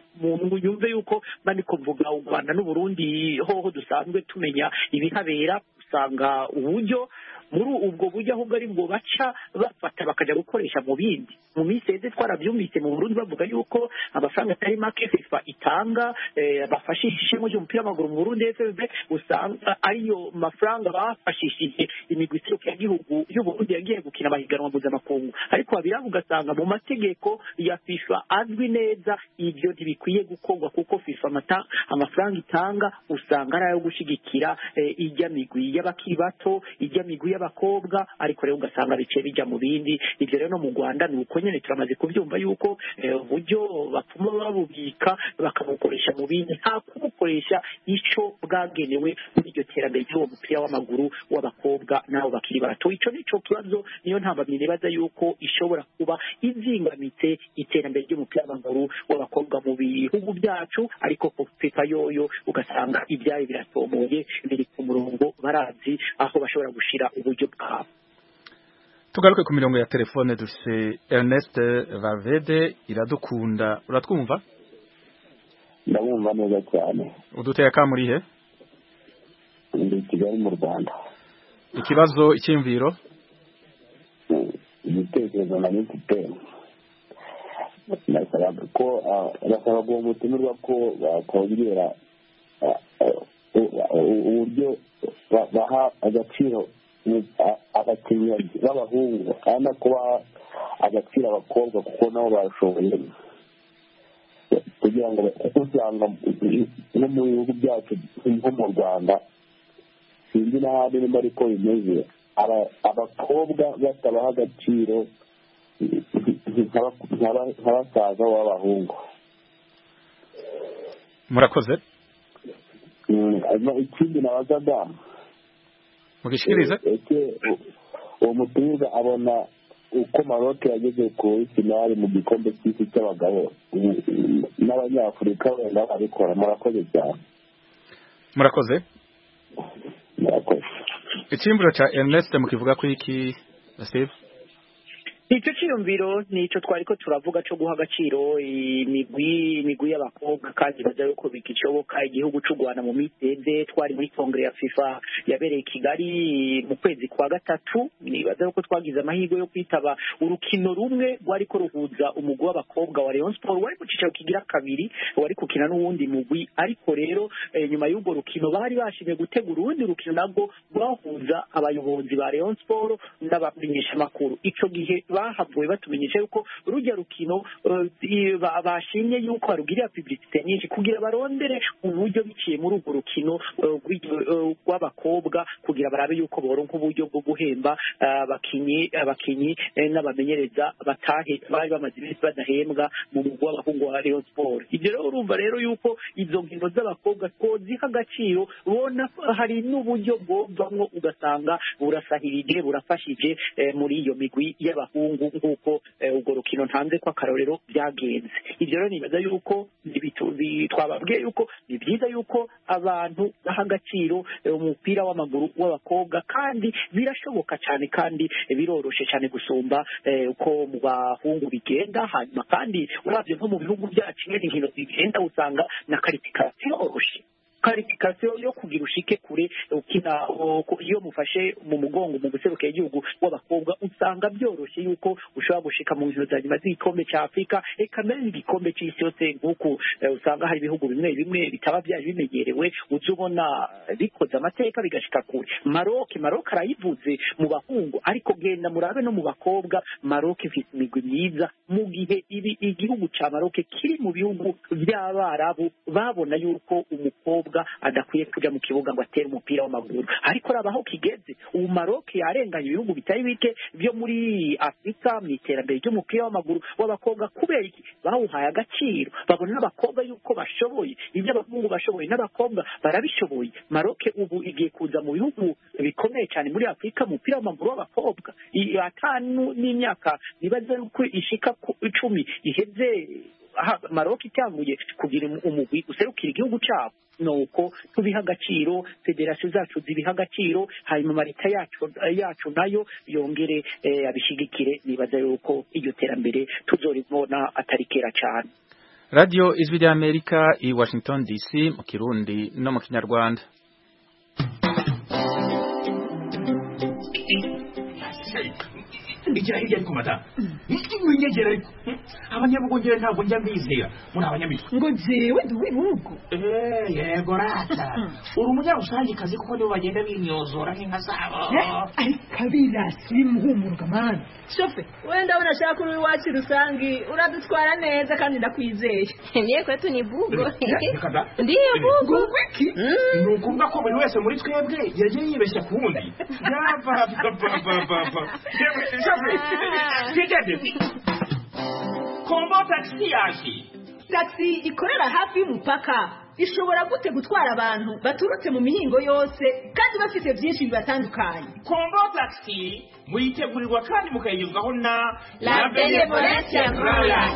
mu yumve yuko bandiko mvuga u Rwanda n'u Burundi hoho dusanzwe tumenya ibihabera usanga uburyo muri ubwo buryo ahubwo ari bwo baca bafata bakaja gukoresha mu bindi mu miseze twarabyumvise mu Burundi bavuga yuko amafaranga atari make FIFA itanga bafashishije mu umupira w'amaguru mu Burundi F B usanga ariyo mafaranga bafashishije imigwi ya gihugu y'u Burundi yagiye gukina amahiganwa mpuzamakungu ariko abiraho ugasanga mu mategeko ya FIFA azwi neza ibyo ntibikwiye gukorwa kuko FIFA mata amafaranga itanga usanga ari ayo gushigikira ijya migwi y'abakiri bato ijya migwi y'abakobwa ariko rero ugasanga bice bijya mu bindi ibyo rero no mu Rwanda ni uko nyene turamaze kubyumva yuko uburyo bapfuma babubika bakabukoresha mu bindi nta kubukoresha ico bwagenewe muri iryo terambere ry'uwo mupira w'amaguru w'abakobwa nabo bakiri bato ico nico kibazo niyo ntambamye nibaza yuko ishobora kuba izingamitse iterambere ry'umupira w'amaguru w'abakobwa mu bihugu byacu ariko FIFA yoyo ugasanga ibyaye biratomoye biri ku murongo barazi aho bashobora gushira uburyo bwabo tugaruke ku mirongo ya telefone dufise Ernest Vavede iradukunda uratwumva ndabumva neza cyane uduteye akamurihe ndi Kigali mu Rwanda ikibazo icyimviro igitekerezo na mfite nasaba ko nasaba ko umutumirwa ko bakongera uburyo baha agaciro abakinnyi b'abahungu kandi kuba agaciro abakobwa kuko nabo bashoboye kugira ngo usanga no mu bihugu byacu nko mu Rwanda sinzi n'ahandi nimba ariko bimeze abakobwa batabaha agaciro nk'abasaza b'abahungu murakoze ikindi nabazaga mugishikirize uwo mutumirwa abona uko Maroc yageze kuri finale mu gikombe cy'isi cy'abagabo n'abanyafurika wenda babikora. Murakoze cyane. Murakoze. Murakoze. Ikimburo cha Ernest mukivuga ko iki Steve? Icyo cyiyumviro nico twariko turavuga cyo guha agaciro imigwi imigwi y'abakobwa kandi baza yuko bikicoboka igihugu cy'u Rwanda mu mitende twari muri kongere ya FIFA yabereye Kigali mu kwezi kwa gatatu. Nibaza yuko twagize amahirwe yo kwitaba urukino rumwe rwari ko ruhuza umugwi w'abakobwa wa Rayon Sport wari ku cicaro kigira kabiri wari kukina n'uwundi mugwi, ariko rero eh, nyuma y'ubwo rukino bari bashimye gutegura urundi rukino nabwo rwahuza abayobozi ba Rayon Sport n'abamenyesha makuru. Ico gihe bahavuye batumenyesha yuko rujya rukino uh, bashimye yuko barugirira publicité nyinshi kugira barondere uburyo biciye muri urwo rukino rw'abakobwa uh, kugira barabe yuko boronka uburyo bwo guhemba abakinyi uh, abakinyi eh, n'abamenyereza batahe bari bamaze iminsi badahembwa mu mugwi w'abahungu wa Rayon Sport. Ibyo rero urumva rero yuko izo nkino z'abakobwa ko ziha agaciro bona hari n'uburyo bwovamwo ugasanga burasahirije burafashije eh, muri iyo migwi y'abahungu nk'uko urwo rukino ntanze ko akarorero byagenze. Ibyo rero nibaza yuko twababwiye yuko ni byiza yuko abantu baha agaciro umupira w'amaguru w'abakobwa kandi birashoboka cyane kandi biroroshe cyane gusumba uko mu bahungu bigenda. Hanyuma kandi urabye nko mu bihugu byacu iyo inkino zigenda usanga na qualification yoroshe qualification yo kugira ushike kure ukina iyo mufashe mu mugongo mu guseruka igihugu w'abakobwa usanga byoroshye yuko ushobora gushika mu nkino za nyuma z'igikombe cya Afrika eka mbere n'igikombe cy'isi yose nk'uko usanga hari ibihugu bimwe bimwe bitaba byari bimenyerewe uzi ubona bikoze amateka bigashika kure. Maroc Maroc arayivuze mu bahungu, ariko genda murabe no mu bakobwa Maroc ifite imigwi myiza, mu gihe ibi igihugu cya Maroc kiri mu bihugu by'abarabu babona yuko umukobwa adakwiye kuja mu kibuga ngo atere umupira w'amaguru, ariko rabaho kigeze ubu Maroc yarenganye ibihugu bitari bike byo muri Afrika mu iterambere ry'umupira w'amaguru w'abakobwa kubera iki bawuhaye agaciro, babona n'abakobwa yuko bashoboye ibyo abahungu bashoboye n'abakobwa barabishoboye. Maroc ubu igiye kuza mu bihugu bikomeye cyane muri Afrika mu mupira w'amaguru w'abakobwa atanu n'imyaka nibaza yuko ishika icumi iheze Maroc itanguye kugira umugwi userukira igihugu cyabo. Nuko tubiha agaciro, federasiyo zacu zibiha agaciro, hanyuma marita yacu yacu nayo yongere eh, abishigikire. Nibaza yuko iryo terambere tuzoribona atari kera cyane. Radio Ijwi rya Amerika i Washington D C mu Kirundi no mu Kinyarwanda. Igira hirya ariko mata mwingegera ariko abanyabugongera ntabwo njya mbizera muri abanyamitwe ngo jewe duwibugo eh yego rata uri umunyarusangi kazi kuko nibo bagenda binyozora nk'inka zabo ari kabirasi bimuhumurwa man shofe wenda unashaka uri wacu rusangi uradutwara neza kandi ndakwizeye niye kwetu ni bugo ndiye bugo wiki nukumva ko buri wese muri twebwe yagiye yibeshya kundi yava papa papa Kombo taxi yaje. Taxi ikorera hafi y'umupaka ishobora gute gutwara abantu baturutse mu mihingo yose kandi bafite byinshi bibatandukanye. Kombo taxi muyitegurirwa kandi mukayigezwaho na La Benevolencia Royal.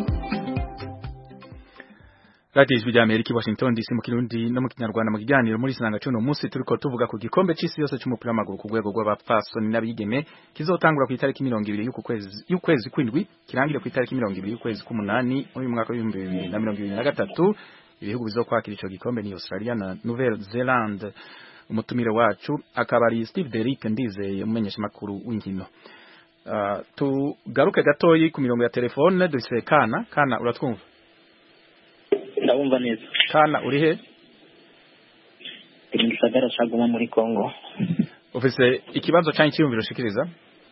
Radio Ijwi rya Amerika Washington D C mu Kirundi no mu Kinyarwanda mu kiganiro muri Sanga cyo no munsi turiko tuvuga ku gikombe cy'isi yose cy'umupira w'amaguru ku rwego rw'abapfasoni n'abigeme kizotangura ku itariki mirongo ibiri y'uku kwezi y'ukwezi kwindwi kirangire ku itariki mirongo ibiri y'ukwezi k'umunani muri mwaka w'ibihumbi bibiri na mirongo ibiri na gatatu. Ibihugu bizokwakira ico gikombe ni Australia na Nouvelle-Zélande. Umutumire wacu akaba ari Steve Derrick Ndizeye umumenyesha makuru w'inkino. Uh, tugaruke gatoyi ku mirongo ya telefone dufise Kana Kana uratwumva? Ndabumva neza. Kana uri he? Igisagara cyaguma muri Kongo. Ufise ikibazo cyane cyiyumviro shikiriza?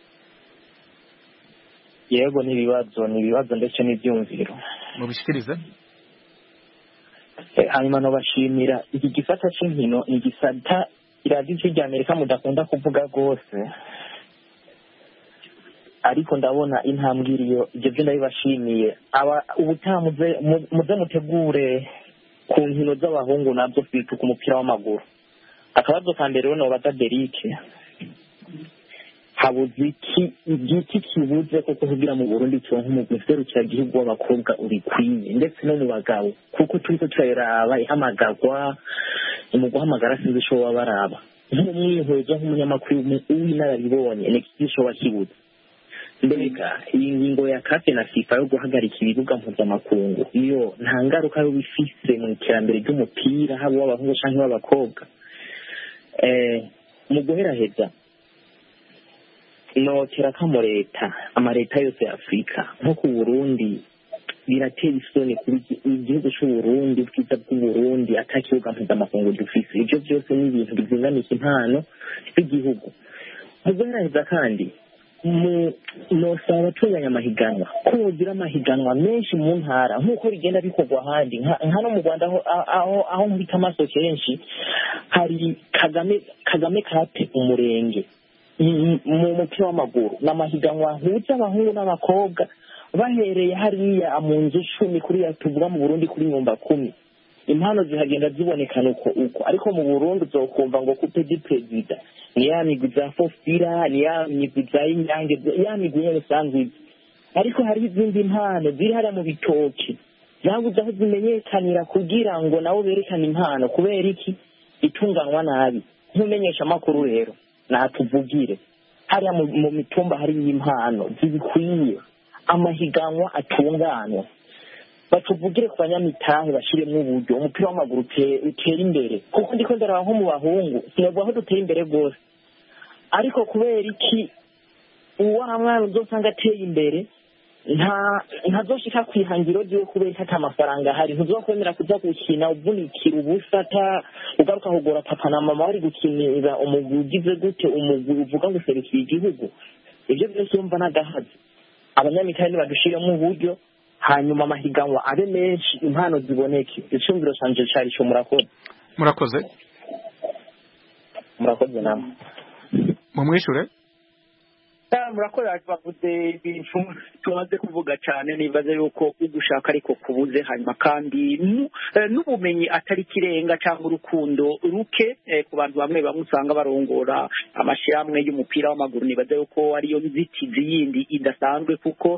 Yego ni bibazo ni bibazo ndetse n'ibyumviro. Mu bishikirize? Eh hanyuma no bashimira iki gifata cy'inkino ni gisata iradiyo rya Amerika mudakunda kuvuga gose. Ariko ndabona intambwiriyo ibyo byo ndabibashimiye aba ubutamuze muze mutegure ku nkino z'abahungu nabyo twita ku mupira w'amaguru. Akabazo ka mbere no baza Derrick habuze iki igiki kibuze kuko kugira mu Burundi cyo nk'umugwi serukiragihugu w'abakobwa urikwiye ndetse no mu bagabo kuko turiko turaraba ihamagagwa mu guhamagara sinzi ico baba baraba nk'umwihwezo nk'umunyamakuru w'inararibonye n'ikisho wakibuze mbega iyi ngingo ya kafe na FIFA yo guhagarika ibibuga mpuzamakungu iyo nta ngaruka yo bifise mu iterambere ry'umupira haba w'abahungu canke w'abakobwa eh mu guheraheza notera kamo leta amaleta yose ya Afrika nko ku Burundi biratera isoni kuri igihugu cy'u Burundi bwiza bw'u Burundi atakibuga mpuzamakungu dufise ibyo byose ni ibintu bizinganisha impano z'igihugu mu guheraheza kandi mu nosaba abatunganya amahiganwa ko bogira amahiganwa menshi mu ntara nk'uko bigenda bikorwa ahandi nka no mu Rwanda aho aho aho mbita amaso kenshi hari Kagame Kagame kate umurenge mu mupira w'amaguru n'amahiganwa ahuza abahungu n'abakobwa bahereye hariya mu nzu icumi kuri ya tuvuga mu Burundi kuri nyumba kumi impano zihagenda zibonekana uko uko ariko mu Burundi uzokumva ngo coupe du président ni ya migwi za Fofira ni ya migwi za Inyange ya migwi nyene sanzwe ariko hari izindi mpano ziri hariya mu bitoki zabuze aho zimenyekanira kugira ngo nabo berekane impano kubera iki itunganwa nabi ntumenyesha amakuru rero natuvugire hariya mu mitumba hari impano zibikwiye amahiganwa atunganwa batuvugire ku banyamitahe bashiremwo uburyo umupira w'amaguru utera imbere kuko ndiko ndaraba nko mu bahungu sinavuga ko dutera imbere rwose ariko kubera iki uwa mwana uzosanga ateye imbere nta ntazoshika kwihangiro ryo kubera ata amafaranga ahari ntuzokwemera kuza gukina uvunikira ubusa ta ugaruka kugora papa na mama bari gukinira umugwi ugize gute umugwi uvuga ngo serukiye igihugu ibyo byose yumva n'agahazi abanyamitahe nibadushiremo uburyo hanyuma amahiganwa abe menshi impano ziboneke icumviro canje cari cyo murakoze murakoze murakoze namwe mu mwishure murakoze bavuze ibintu tumaze kuvuga cyane nibaze yuko ugushaka ariko kubuze hanyuma kandi n'ubumenyi atari kirenga cyangwa urukundo ruke ku bantu bamwe bamwe usanga barongora amashyirahamwe y'umupira w'amaguru nibaze yuko ariyo nzitizi yindi idasanzwe kuko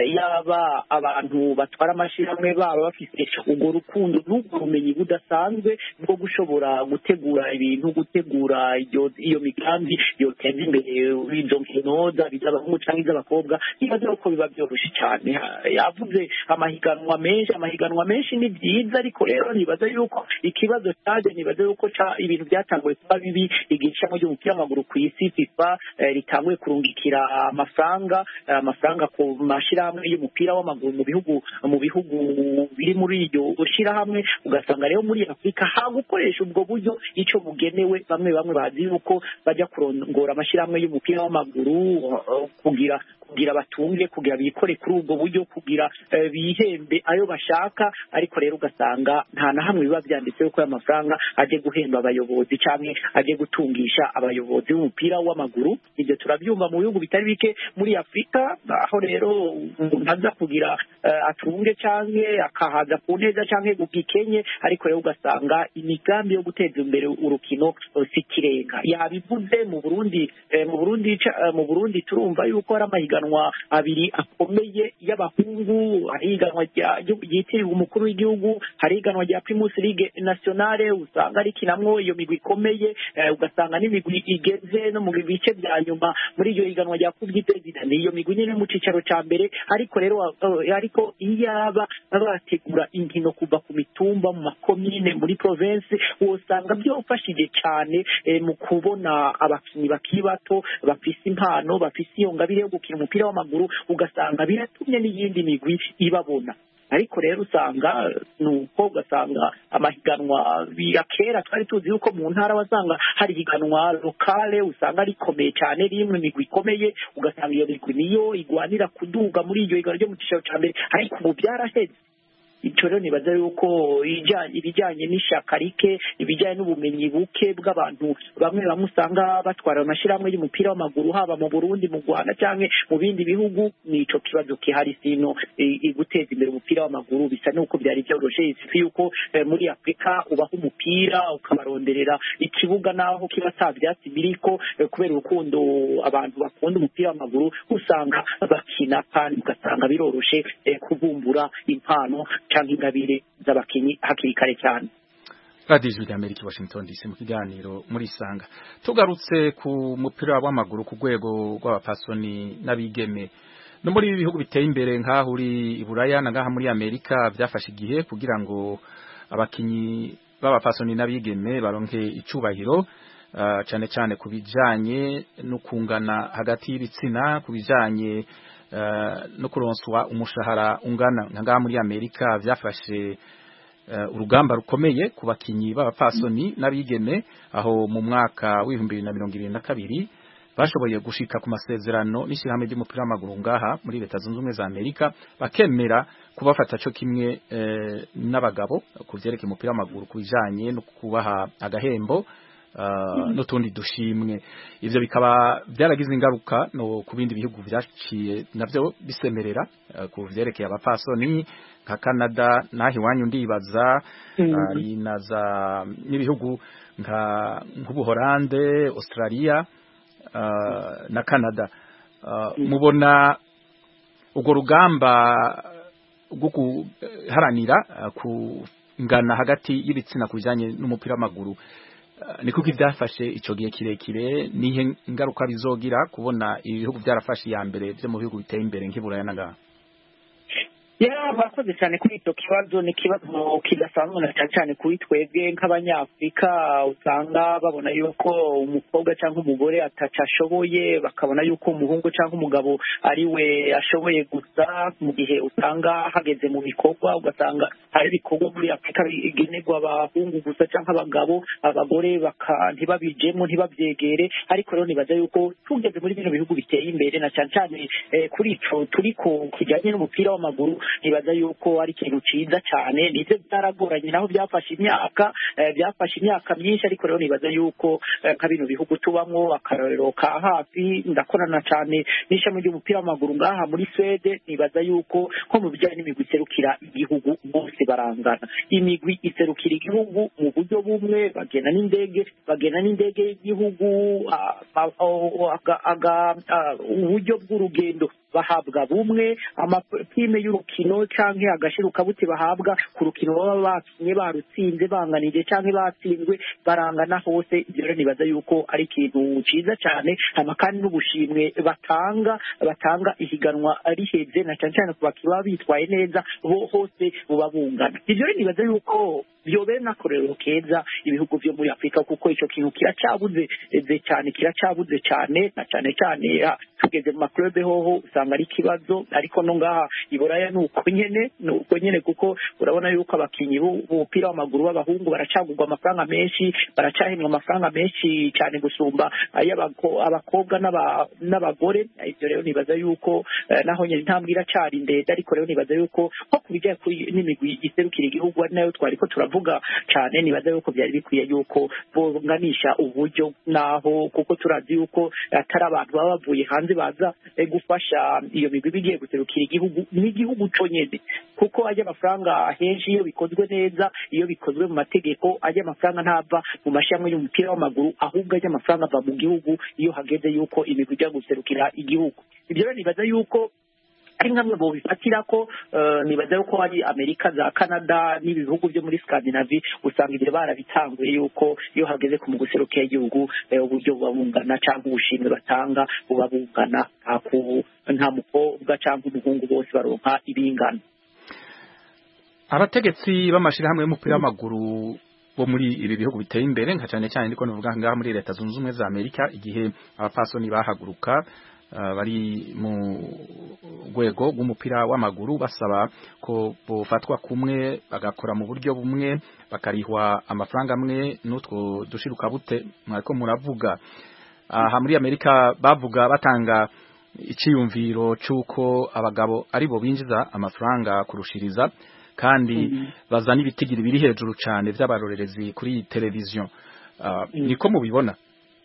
yaba abantu batwara amashyirahamwe baba bafite ubwo rukundo n'ubwo bumenyi budasanzwe bwo gushobora gutegura ibintu gutegura iyo migambi yoteza imbere izo nkino bizabahungu cyangwa iz'abakobwa nibaze ko biba byoroshye cyane yavuze amahiganwa menshi amahiganwa menshi ni byiza ariko rero nibaze yuko ikibazo cyaje nibaze yuko ibintu byatanguye kuba bibi igicamo ry'umupira w'amaguru ku isi FIFA ritanguye kurungikira amafaranga amafaranga ku mashyirahamwe y'umupira w'amaguru mu bihugu mu bihugu biri muri iryo shyirahamwe ugasanga rero muri Afurika hagukoresha ubwo buryo icyo bugenewe bamwe bamwe bazi yuko bajya kurongora amashyirahamwe y'umupira w'amaguru kugira kugira batunge kugira bikore kuri ubwo buryo kugira bihembe ayo bashaka ariko rero ugasanga nta na hamwe biba byanditseho ko amafaranga aje guhemba abayobozi cyangwa aje gutungisha abayobozi b'umupira w'amaguru ibyo turabyumva mu bihugu bitari bike muri Afurika aho rero umuntu aza kugira atunge cyangwa akahaza ku neza cyangwa gukikenye ariko rero ugasanga imigambi yo guteza imbere urukino si kirenga yabivuze mu Burundi mu Burundi mu Burundi turumva yuko ari amahiganwa abiri akomeye y'abahungu hari ihiganwa ryitiriwe umukuru w'igihugu hari ihiganwa rya Primus League Nationale usanga ari kinamwo iyo migwi ikomeye ugasanga n'imigwi igeze no mu bice bya nyuma muri iyo higanwa rya Coupe du Président iyo migwi nyine mu cicaro ca mbere ariko rero ariko iyaba bategura inkino kuva ku mitumba mu makomine muri province usanga byofashije cyane mu kubona abakinyi bakiri bato bafise impano bafise iyo ngabire yo gukina umupira w'amaguru ugasanga biratumye n'iyindi migwi ibabona ariko rero usanga nuko ugasanga amahiganwa yakera twari tuzi yuko mu ntara wasanga hari higanwa lokale usanga rikomeye cyane rimwe migwi ikomeye ugasanga iyo migwi niyo igwanira kuduga muri iyo higanwa ryo mu cicaro ca mbere ariko ubu byaraheze ico rero nibaza yuko ibijanye n'ishaka rike ibijanye n'ubumenyi buke bw'abantu bamwe bamwe usanga batwara amashirahamwe y'umupira w'amaguru haba mu Burundi mu Rwanda canke mu bindi bihugu nico kibazo kihari sino iguteza imbere umupira w'amaguru bisa nuko byari byoroshe ifi yuko muri Afrika ubaho umupira ukabaronderera ikibuga naho kiba savyatsi biriko kubera urukundo abantu bakunda umupira w'amaguru usanga bakina kandi ugasanga biroroshe kubumbura impano canke ingabire z'abakinyi hakiri kare cyane. Radio Ijwi ry'Amerika Washington D C mu kiganiro muri Sanga tugarutse ku mupira w'amaguru ku rwego rw'abapasoni n'abigeme no muri ibi bihugu biteye imbere nk'aho uri i Buraya na ngaha muri Amerika byafashe igihe kugira ngo abakinyi b'abapasoni n'abigeme baronke icubahiro uh, cyane cyane ku bijanye no kungana hagati y'ibitsina ku bijanye uh, no kuronswa umushahara ungana ngaha muri Amerika byafashe uh, urugamba rukomeye ku bakinyi b'abapasoni n'abigeme aho mu mwaka w'ibihumbi bibiri na mirongo ibiri na kabiri bashoboye gushika ku masezerano n'ishyirahamwe ry'umupira w'amaguru ngaha muri Leta Zunze Ubumwe za Amerika bakemera kubafata cyo kimwe eh, n'abagabo ku vyerekeye umupira w'amaguru kubijanye no kubaha agahembo uh, n'utundi dushimwe ivyo bikaba byaragize ingaruka no ku bindi bihugu byaciye navyo bisemerera uh, ku vyerekeye abapasoni nka Canada nahi wanyu ndibaza ari mm. uh, naza n'ibihugu nka nk'Ubuholande Australia Uh, na Canada uh, mm. mubona ugo rugamba rwo kuharanira uh, kungana hagati y'ibitsina kujanye n'umupira w'amaguru uh, niko kivyafashe ico gihe kirekire nihe ngaruka bizogira kubona ibihugu byarafashe ya mbere byo mu bihugu biteye imbere nk'Iburaya naga ya bakoze cyane kuri icyo kibazo ni kibazo kidasanzwe na cyane cyane kuri twebwe nk'abanyafrika usanga babona yuko umukobwa cyangwa umugore ataca ashoboye bakabona yuko umuhungu cyangwa umugabo ari we ashoboye gusa mu gihe usanga hageze mu bikorwa ugasanga hari ibikorwa muri Afrika bigenerwa abahungu gusa cyangwa abagabo abagore ntibabijemo ntibabyegere ariko rero nibaza yuko tugeze muri bino bihugu biteye imbere na cyane cyane eh, kuri ico turiko kijanye n'umupira w'amaguru nibaza yuko ari ikintu ciza cyane nivyo byaragoranye naho byafashe imyaka byafashe imyaka myinshi ariko rero nibaza yuko nka bino bihugu tubamwo akarorero ka hafi ndakorana cyane n'ishami ry'umupira w'amaguru ngaha muri Swede nibaza yuko nko mu bijyanye n'imigwi iserukira igihugu bose barangana imigwi iserukira igihugu mu buryo bumwe bagena n'indege bagena n'indege y'igihugu uburyo bw'urugendo bahabwa bumwe amapime y'urukino canke agashiruka buti bahabwa ku rukino baba bakinye barutsinze banganije canke batsinzwe barangana hose ibyo rero nibaza yuko ari ikintu ciza cyane hama kandi n'ubushimwe batanga batanga ihiganwa riheze na cyane cyane ku bakiba bitwaye neza bo hose buba bungana ibyo rero nibaza yuko byobera nakorero keza ibihugu byo muri Afrika kuko ico kintu kiracabuze cyane kiracabuze cyane na cyane cyane tugeze mu maklube hoho usanga ari kibazo ariko no ngaha Iburaya nuko nyene nuko nyene kuko urabona yuko abakinyi b'umupira w'amaguru b'abahungu baracagurwa amafaranga menshi baracahemwa amafaranga menshi cyane gusumba ay'abakobwa n'abagore ibyo rero nibaza yuko naho nyene ntambwira cyari ndende ariko rero nibaza yuko nko kubijya kuri n'imigwi iserukira igihugu ari nayo twari ko turavuga cyane nibaza yuko byari bikwiye yuko bonganisha uburyo naho kuko turazi yuko atari abantu baba bavuye hanze baza gufasha iyo migwi bigiye guserukira igihugu n'igihugu conyene kuko ajya amafaranga henshi iyo bikozwe neza iyo bikozwe mu mategeko ajya amafaranga ntava mu mashyamwe y'umupira w'amaguru ahubwo ajya amafaranga ava mu gihugu iyo hageze yuko imigwi ijya guserukira igihugu ibyo rero nibaza yuko ari nkamwe bo bifatira ko nibaza yuko ari Amerika za Canada n'ibihugu byo muri Scandinavie usanga ibyo barabitanguye yuko iyo hageze ku muguserukira igihugu uburyo bubungana cyangwa ubushimwe batanga bubabungana nta mukobwa cyangwa umuhungu bose baronka ibingana abategetsi b'amashirahamwe y'umupira w'amaguru bo muri ibi bihugu biteye imbere nka cyane cyane ndiko navuga ngaha muri Leta Zunze Ubumwe za Amerika igihe abapasoni bahaguruka Uh, bari mu rwego rw'umupira w'amaguru basaba ko bofatwa kumwe bagakora mu buryo bumwe bakarihwa amafaranga amwe n'utwo dushiruka bute mwariko muravuga aha uh, muri Amerika bavuga batanga iciyumviro cyuko abagabo ari bo binjiza amafaranga kurushiriza kandi bazana ibitigiri biri hejuru cyane by'abarorerezi kuri televiziyo uh, niko mubibona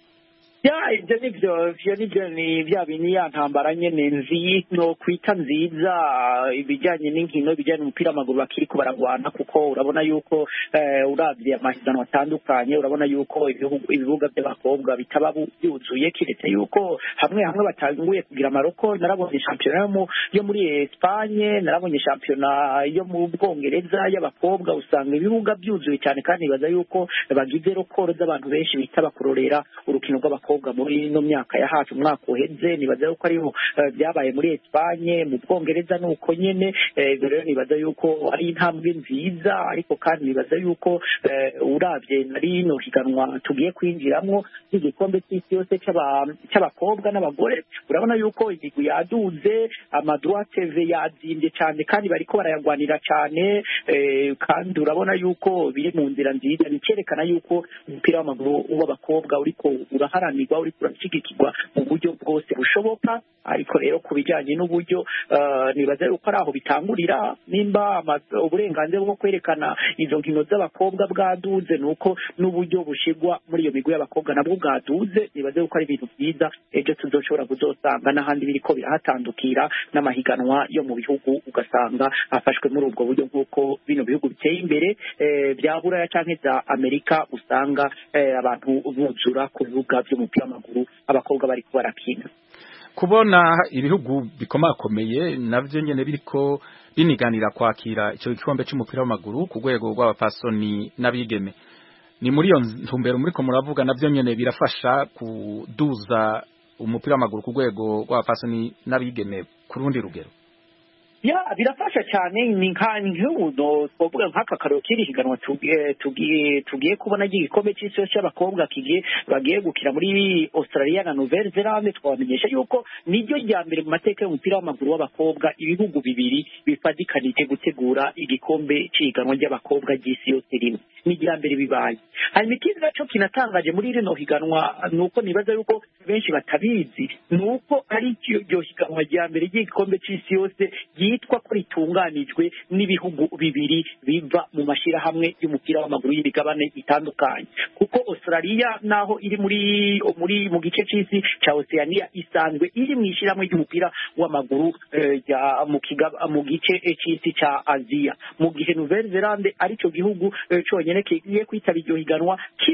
ya ibyo nibyo ibyo nibyo ni bya bini ya ntambara nyene nzi no kwita nziza ibijyanye n'inkino bijyanye n'umupira w'amaguru bakiri ko baragwana kuko urabona yuko uh, uravye amahiganwa atandukanye urabona yuko ibibuga by'abakobwa bitaba byuzuye kiretse yuko hamwe hamwe batanguye kugira amaroko narabonye shampiyona yo muri Espagne narabonye shampiyona yo mu Bwongereza y'abakobwa usanga ibibuga byuzuye cyane kandi baza yuko bagize rokoro z'abantu benshi bitaba kurorera urukino rw'abakobwa muri ino myaka ya hafi umwaka uheze nibaza yuko ariho byabaye muri Espagne mu Bwongereza nuko nyene rero nibaza yuko ari intambwe nziza ariko kandi nibaza yuko uravye nari no higanwa tugiye kwinjiramwo igikombe cy'isi yose cy'abakobwa n'abagore urabona yuko igigwi yaduze amadroit T V yazimbye cyane kandi bariko barayagwanira cyane kandi urabona yuko biri mu nzira nziza nikerekana yuko umupira w'amaguru w'abakobwa uriko uraharana nigwa uri kurashigikirwa mu buryo bwose bushoboka ariko rero kubijyanye n'uburyo nibaza yuko ari aho bitangurira nimba uburenganzira bwo kwerekana izo nkino z'abakobwa bwaduze nuko n'uburyo bushigwa muri iyo migwi y'abakobwa nabwo bwaduze nibaza yuko ari ibintu byiza ejo tuzoshobora kuzosanga n'ahandi biriko birahatandukira n'amahiganwa yo mu bihugu ugasanga afashwe muri ubwo buryo nk'uko bino bihugu biteye imbere bya buraya canke za Amerika usanga abantu buzura ku bibuga by'umupira w'amaguru abakobwa bari barakina kubona ibihugu bikomakomeye navyo nyene biriko biniganira kwakira ico gikombe c'umupira w'amaguru ku rwego rw'abapasoni n'abigeme ni muri iyo ntumbero muriko muravuga navyo nyene birafasha kuduza umupira w'amaguru ku rwego rw'abapasoni n'abigeme ku rundi rugero ya birafasha cyane ni nk'ubudo twavuga nk'aka karo kiri higanwa tugiye tugiye tugiye kubona igikombe cy'isi cy'abakobwa kigiye bagiye gukira muri Australia na Nouvelle Zelande twamenyesha yuko niryo rya mbere mu mateka y'umupira w'amaguru w'abakobwa ibihugu bibiri bifadikanije gutegura igikombe cy'ihiganwa ry'abakobwa ry'isi yose rimwe ni rya mbere bibaye hanyuma ikindi naco kinatangaje muri rino higanwa nuko nibaza yuko benshi batabizi nuko ari iryo higanwa rya mbere ry'igikombe cy'isi yose yitwa ko ritunganijwe n'ibihugu bibiri biva mu mashirahamwe y'umupira w'amaguru y'ibigabane bitandukanye kuko Australia naho iri muri muri mu gice c'isi ca Oceania isanzwe iri mu ishirahamwe ry'umupira w'amaguru ya mu kigaba mu gice c'isi ca Asia mu gihe Nouvelle Zelande arico gihugu conyene kigiye kwitaba iryo higanwa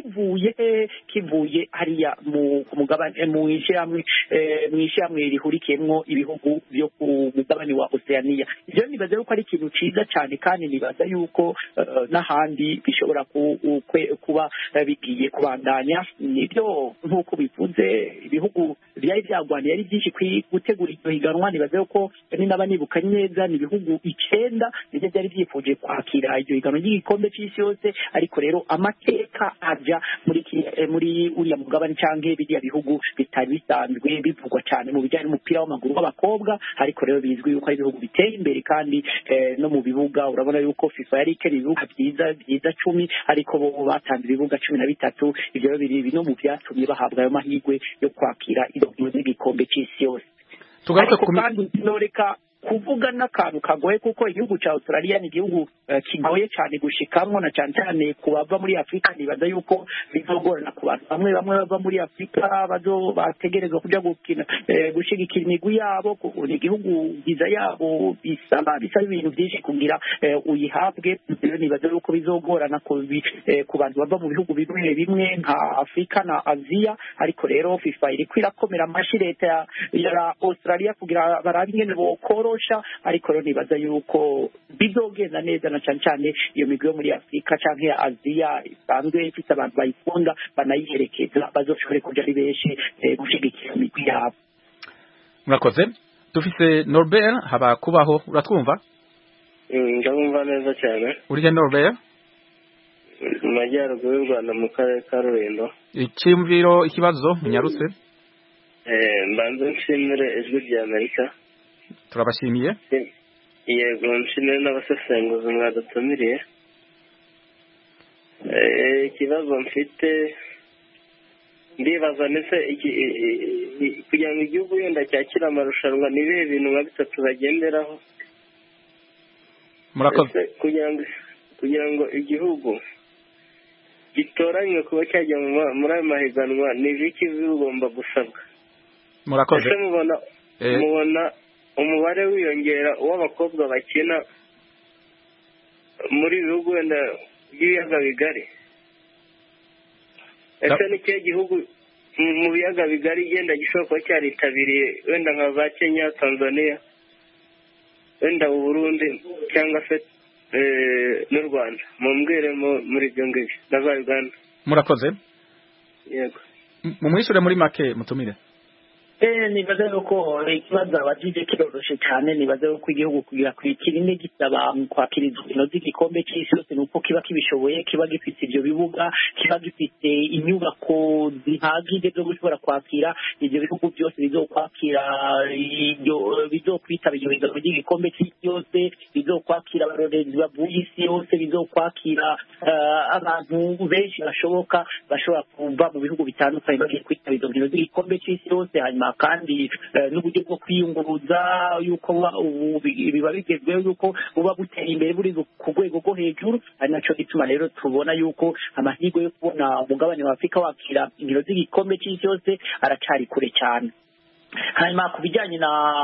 kivuye kivuye hariya mu mugabane mu ishirahamwe mu ishirahamwe rihurikiyemwo ibihugu byo ku mugabane wa Oceania ibyo nibaza yuko ari ikintu ciza cyane kandi nibaza yuko uh, n'ahandi bishobora ku, kwe, kuba uh, bigiye kubandanya nibyo nk'uko bivuze ibihugu byari byagwaniye ari byinshi gutegura iryo higanwa nibaza yuko ni naba nibuka neza ni ibihugu icenda nibyo byari byifuje kwakira iryo higanwa ry'igikombe c'isi yose ariko rero amateka aja muri eh, muri uriya mugabane canke biriya bihugu bitari bisanzwe bivugwa cyane mu bijyanye n'umupira w'amaguru w'abakobwa ariko rero bizwi yuko ari ibihugu biteye imbere kandi eh, no mu bibuga urabona yuko FIFA yari ikera ibibuga byiza byiza cumi ariko bo batanze ibibuga cumi na bitatu ivyo biri no mu byatumye bahabwa ayo mahirwe yo kwakira izo z'igikombe c'isi yose tugaruka ku kandi noreka kuvuga n'akantu kagoye kuko igihugu ca Australia ni igihugu uh, kigoye cyane gushikamwo na cyane cyane kubava muri Afrika nibaza yuko bizogorana ku bantu bamwe bamwe bava muri Afrika bazo bategerezwa kuja gukina eh, gushigikira imigwi yabo ni igihugu giza yabo bisaba bisaba ibintu byinshi kugira eh, uyihabwe nibaza yuko bizogorana ku eh, ku bantu bava mu bihugu bimwe bimwe nka Afrika na Asia ariko rero FIFA iri kwirakomera amashi leta ya, ya Australia kugira barabe ingene bokoro ariko rero nibaza yuko bizogenda neza na cyane cyane iyo migwi yo muri Afrika canke ya Asia isanzwe ifite abantu bayikunda banayiherekeza bazoshobore kuja ari benshi eh, gushigikira imigwi yabo murakoze dufise Norbert haba kubaho uratwumva ndabumva neza cyane urihe Norbert mu majyaruguru y'u Rwanda mu karere ka Rulindo icyumviro ikibazo munyarutse eh mbanze nshimire ijwi rya Amerika turabashimiye yego nshimire n'abasesenguzi mwadutumiriye ikibazo mfite ndibaza ndetse kugira ngo igihugu yenda cyakira amarushanwa ni ibihe bintu nka bitatu bagenderaho murakoze kugira ngo kugira ngo igihugu gitoranywe kuba cyajya muri ayo mahiganwa ni ibiki bigomba gusabwa murakoze ese mubona mubona umubare wiyongera w'abakobwa bakina muri bihugu wenda by'ibiyaga bigari ese n'ikihe gihugu mu biyaga bigari genda gishobora kuba cyaritabiriye wenda nka za Kenya Tanzania wenda u Burundi cyangwa se n'u Rwanda mumbwire muri ibyo ngibyo na za Uganda murakoze yego mumwishure muri make mutumire Eh nibaza yuko ikibazo abajije kiroroshe cyane nibaza yuko igihugu kugira kwikirinde gisaba kwakira inkino z'igikombe cy'isi yose nuko kiba kibishoboye kiba gifite ibyo bibuga kiba gifite inyubako zihagije zo gushobora kwakira ibyo bihugu byose bizokwakira ibyo bizokwitaba ibyo bizo by'igikombe cy'isi yose bizokwakira abarorezi bavuye isi yose bizokwakira abantu benshi bashoboka bashobora kuva mu bihugu bitandukanye bagiye kwitaba izo nkino z'igikombe cy'isi yose hanyuma kandi n'uburyo bwo kwiyunguruza yuko biba bigezweho yuko buba buteye imbere buri ku rwego rwo hejuru ari nacyo gituma rero tubona yuko amahirwe yo kubona umugabane wa Afurika wakira inkino z'igikombe cy'isi yose aracyari kure cyane hanyuma ku bijyanye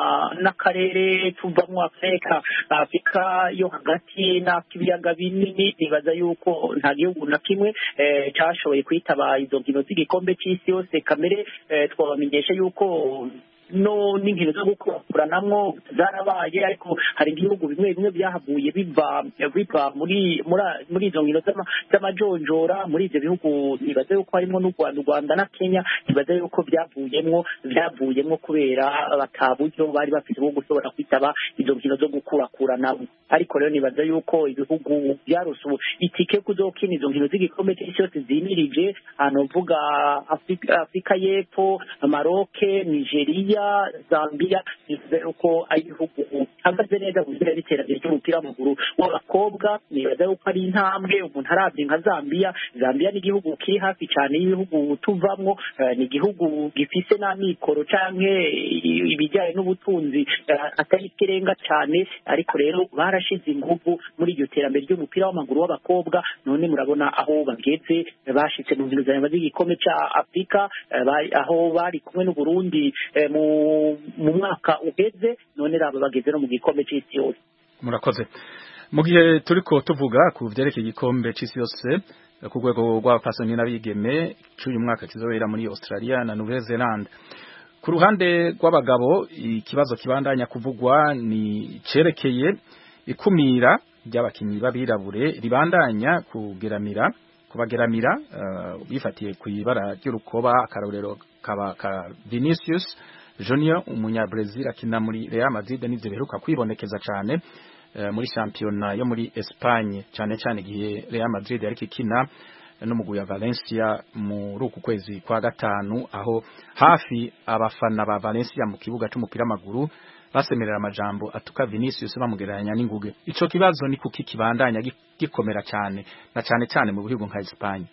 n'akarere tuvamo Afurika Afurika yo hagati n'ak'ibiyaga binini nibaza yuko nta gihugu na kimwe cyashoboye kwitaba izo nkino z'igikombe cy'isi yose kamere twabamenyesha yuko no n'inkino zo gukuranamwo zarabaye ariko hari ibihugu bimwe bimwe byahavuye biva biva muri muri izo nkino z'amajonjora muri ibyo bihugu nibaza yuko harimo n'u Rwanda u Rwanda na Kenya nibaza yuko byavuyemwo byavuyemwo kubera bataburyo bari bafite bwo gushobora kwitaba izo nkino zo gukurakuranamwo ariko rero nibaza yuko ibihugu byarose itike kuzokina izo nkino z'igikombe cy'isi yose zimirije hano vuga Afurika y'Epfo Maroc Nigeria Zambia nibaza yuko ari ibihugu hagaze neza mu bijyanye n'iterambere ry'umupira w'amaguru w'abakobwa nibaza yuko ari intambwe umuntu arabye nka Zambia Zambia ni igihugu kiri hafi cyane y'ibihugu tuvamwo ni igihugu gifise n'amikoro canke ibijyanye n'ubutunzi atari ikirenga cyane ariko rero barashize ingufu muri iryo terambere ry'umupira w'amaguru w'abakobwa none murabona aho bageze bashitse mu nkino z'igikombe cya Afurika aho bari kumwe n'u Burundi mu mu mwaka uheze none raba bageze no mu gikombe cy'isi yose murakoze mu gihe turiko tuvuga ku vyerekeye igikombe cy'isi yose ku rwego rw'abapasoni n'abigeme cy'uyu mwaka kizobera muri Australia na Nouvelle Zelande ku ruhande rw'abagabo ikibazo kibandanya kuvugwa ni cerekeye ikumira ry'abakinyi babirabure ribandanya kugeramira kubageramira uh, bifatiye ku ibara ry'urukoba akarorero kaba ka Vinicius Junior umunya Brazil akina muri Real Madrid n'ivyo biheruka kwibonekeza cyane uh, muri championnat yo muri Espagne cyane cyane gihe Real Madrid yari kikina n'umugwi wa Valencia muri uku kwezi kwa gatanu aho hafi abafana ba Valencia mu kibuga c'umupira maguru basemerera amajambo atuka Vinicius bamugereranya n'inguge ico kibazo ni kuki kibandanya gikomera cyane na cyane cyane mu bihugu nka Espagne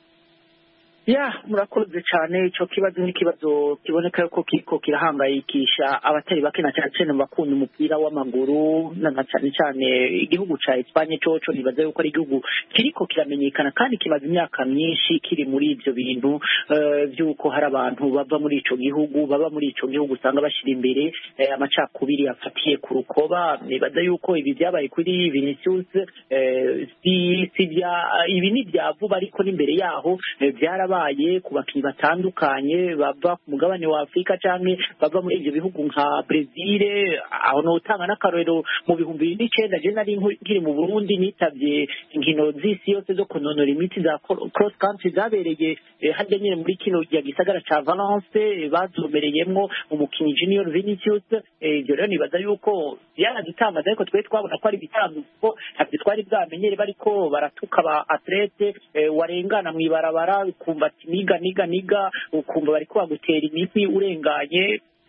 ya murakoze cyane ico kibazo ni kibazo kiboneka yuko kiko kirahangayikisha abatari bake na cyane cyane bakunda umupira w'amaguru na cyane cyane igihugu ca Espagne coco nibaza yuko ari igihugu kiriko kiramenyekana kandi kimaze imyaka myinshi kiri muri ivyo bintu uh, byuko hari abantu bava muri ico gihugu baba muri ico gihugu usanga bashira imbere uh, amacakubiri afatiye ku rukoba nibaza yuko ibi byabaye kuri Vinicius uh, si si bya ibi ni byavuba ariko n'imbere yaho uh, byara baye ku bakinyi batandukanye bava ku mugabane wa Afrika canke bava muri ivyo bihugu nka Brazil aho no utanga n'akarorero mu bihumbi bibiri n'icenda je nari nkiri mu Burundi nitavye inkino z'isi yose zo kunonora imitsi za cross country zabereye eh, harya nyine muri kino ya gisagara ca Valence bazomereyemwo umukinyi Junior Vinicius ivyo rero nibaza yuko yaradutangaza ariko twe twabona ko ari bitambuko ntabwo twari bwamenyere bariko baratuka ba athlete eh, warengana mwibarabara bati niga niga niga ukumva bariko bagutera imiti urenganye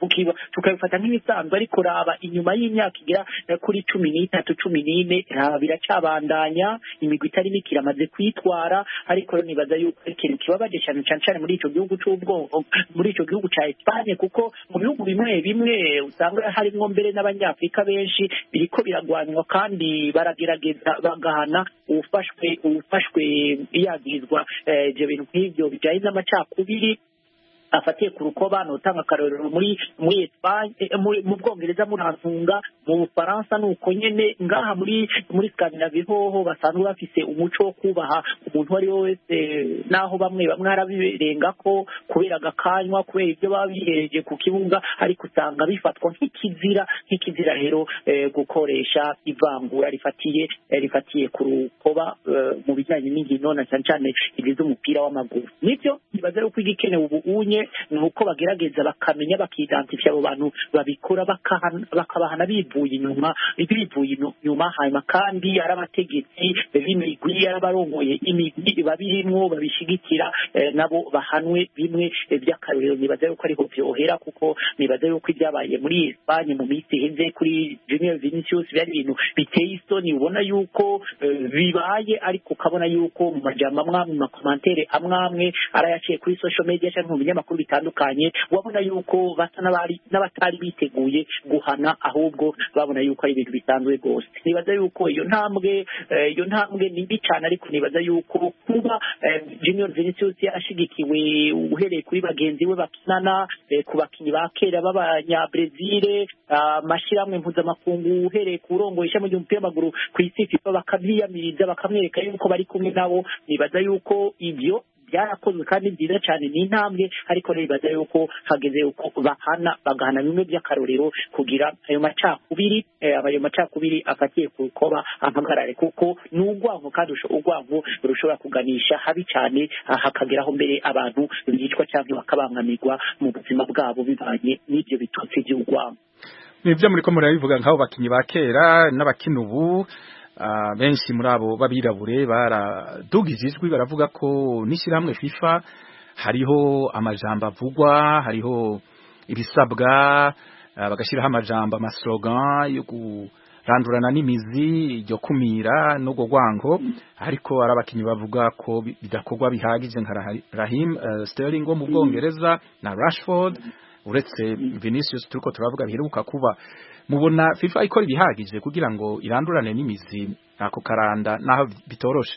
tukiba tukabifata nk'ibisanzwe ariko raba inyuma y'imyaka igera kuri cumi n'itatu cumi n'ine raba biracabandanya imigwi itari mike iramaze kwitwara ariko nibaza yuko ikintu kibabaje cyane cyane cyane muri ico gihugu c'ubwonko muri ico gihugu ca Espagne kuko mu bihugu bimwe bimwe usanga harimwo mbere n'abanyafrika benshi biriko biragwanwa kandi baragerageza bagahana ufashwe ufashwe yagizwa ivyo bintu nk'ivyo bijanye n'amacakubiri afatiye ku rukoba notanga akarorero muri muri Espagne mu Bwongereza murantunga mu Bufaransa nuko nyene ngaha muri muri Scandinavie hoho basanzwe bafise umuco wo kubaha umuntu wari wese naho bamwe bamwe harabirenga ko kubera gakanywa kubera ibyo babihereje ku kibuga ariko usanga bifatwa nk'ikizira nk'ikizira rero eh, gukoresha ivangura rifatiye eh, rifatiye ku rukoba eh, mu bijyanye n'inkino na cyane cyane ibizo umupira w'amaguru nivyo nibaza yuko igikenewe ubu unye nuko bagerageza bakamenya bakidantifya abo bantu babikora bakabahana bivuye inyuma bivuye inyuma hanyuma kandi ari abategetsi b'imigwi arabarongoye imigwi babirimwo babishigikira eh, nabo bahanwe bimwe by'akarorero nibaza yuko ariko byohera kuko nibaza yuko ibyabaye muri Espagne mu minsi iheze kuri Junior Vinicius byari ibintu biteye isoni ubona yuko eh, bibaye ariko ukabona yuko mu majambo amwe mu makomantere amwamwe arayaciye kuri social media cyangwa mu binyamakuru bitandukanye wabona yuko basa n'abari n'abatari biteguye guhana ahubwo babona yuko ari ibintu bisanzwe gose nibaza yuko iyo ntambwe iyo ntambwe ni mbi cyane ariko nibaza yuko kuba Junior Vinicius ashigikiwe uhereye kuri bagenzi we bakinana ku bakinyi ba kera b'abanyabrazil amashiramwe mpuzamakungu uhereye ku rongo ishami ry'umupira w'amaguru ku isi FIFA bakabyiyamiriza bakamwereka yuko bari kumwe nabo nibaza yuko ibyo byarakozwe kandi byiza cyane ni intambwe ariko nibaza yuko hageze yuko bahana bagahana bimwe by'akarorero kugira ayo macakubiri ayo macakubiri afatiye ku koba ampagarare kuko n'ugwanko kandi ugwanko rushobora kuganisha habi cyane hakageraho mbere abantu bicwa cyangwa bakabangamirwa mu buzima bwabo bibanye n'ibyo bitutsi by'ugwanko nibyo muri ko murabivuga nk'abo bakinyi ba kera n'abakina ubu Uh, benshi muri abo babirabure baradugije ijwi baravuga ko n'ishyirahamwe FIFA hariho amajambo avugwa hariho ibisabwa uh, bagashiraho amajambo amaslogan yo kurandurana n'imizi yo kumira no gwango ariko arabakinyi bavuga ko bidakorwa bihagije nka Raheem uh, Sterling wo mu Bwongereza na Rashford uretse Vinicius turiko turavuga biheruka kuba mubona FIFA ikora ibihagije kugira ngo irandurane n'imizi ako karanda naho bitoroshe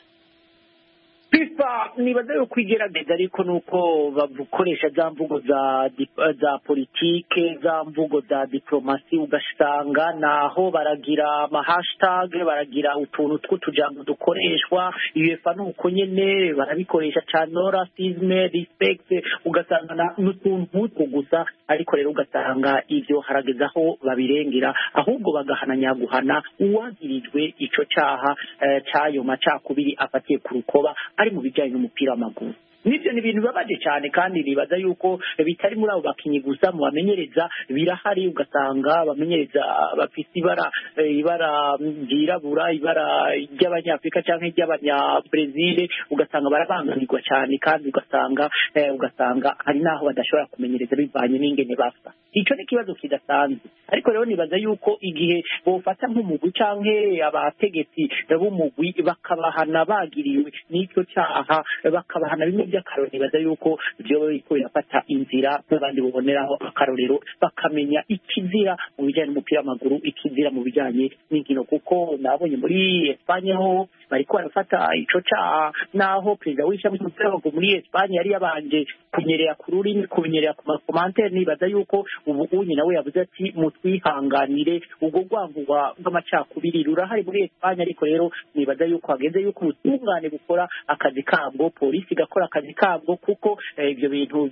FIFA nibaza yo kwigerageza ariko nuko bavukoresha za mvugo za za politike za mvugo za diplomasi ugasanga naho baragira ama hashtag baragira utuntu tw'utujambo dukoreshwa UEFA nuko nyene barabikoresha cyane racisme respect ugasanga n'utuntu two gusa ariko rero ugasanga ivyo haragezaho babirengera ahubwo bagahananya guhana uwagirijwe ico caha cyayo eh, macakubiri afatiye ku rukoba ari mu bijyanye n'umupira w'amaguru nibyo ni ibintu bibabaje cyane kandi nibaza yuko bitari muri abo bakinyi gusa mu bamenyereza birahari ugasanga bamenyereza bafite ibara ibara ryirabura ibara ry'abanyafrika cyangwa ry'abanyabrazil ugasanga barabangamirwa cyane kandi ugasanga eh, ugasanga hari naho badashobora kumenyereza bivanye n'ingene basa ico ni kibazo kidasanzwe ariko rero nibaza yuko igihe bofata nk'umugwi canke abategetsi b'umugwi bakabahana bagiriwe n'icyo cyaha bakabahana bimwe by'akarorero nibaza yuko byo biko birafata inzira n'abandi buboneraho akarorero bakamenya ikizira mu bijyanye n'umupira w'amaguru ikizira mu bijyanye n'inkino kuko nabonye muri Espagne ho bariko barafata ico cyaha naho perezida w'ishami ry'umupira w'amaguru muri Espagne yari yabanje kunyerera ku rurimi kunyerera ku makomantere nibaza yuko ubu unyi nawe yavuze ati mutwihanganire ubwo rwangurwa rw'amacakubiri rurahari muri Espagne ariko rero nibaza yuko hageze yuko ubutungane bukora akazi kabwo polisi gakora akazi kabwo kuko ibyo bintu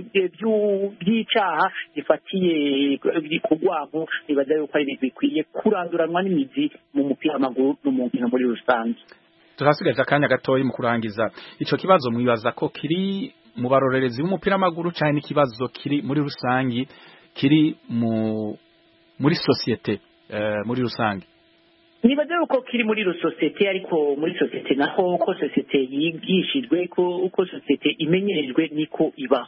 by'icyaha gifatiye ku rwango nibaza yuko ari ibintu bikwiye kuranduranwa n'imizi mu mupira w'amaguru no mu nkino muri rusange turasigaje akanya gatoya mu kurangiza ico kibazo mwibaza ko kiri mu barorerezi b'umupira w'amaguru cyane n'ikibazo kiri muri rusangi kiri mu muri societe uh, muri rusange nibaza yuko kiri muri sosiyete ariko muri sosiyete naho uko sosiyete yigishijwe ko uko sosiyete imenyerejwe niko iba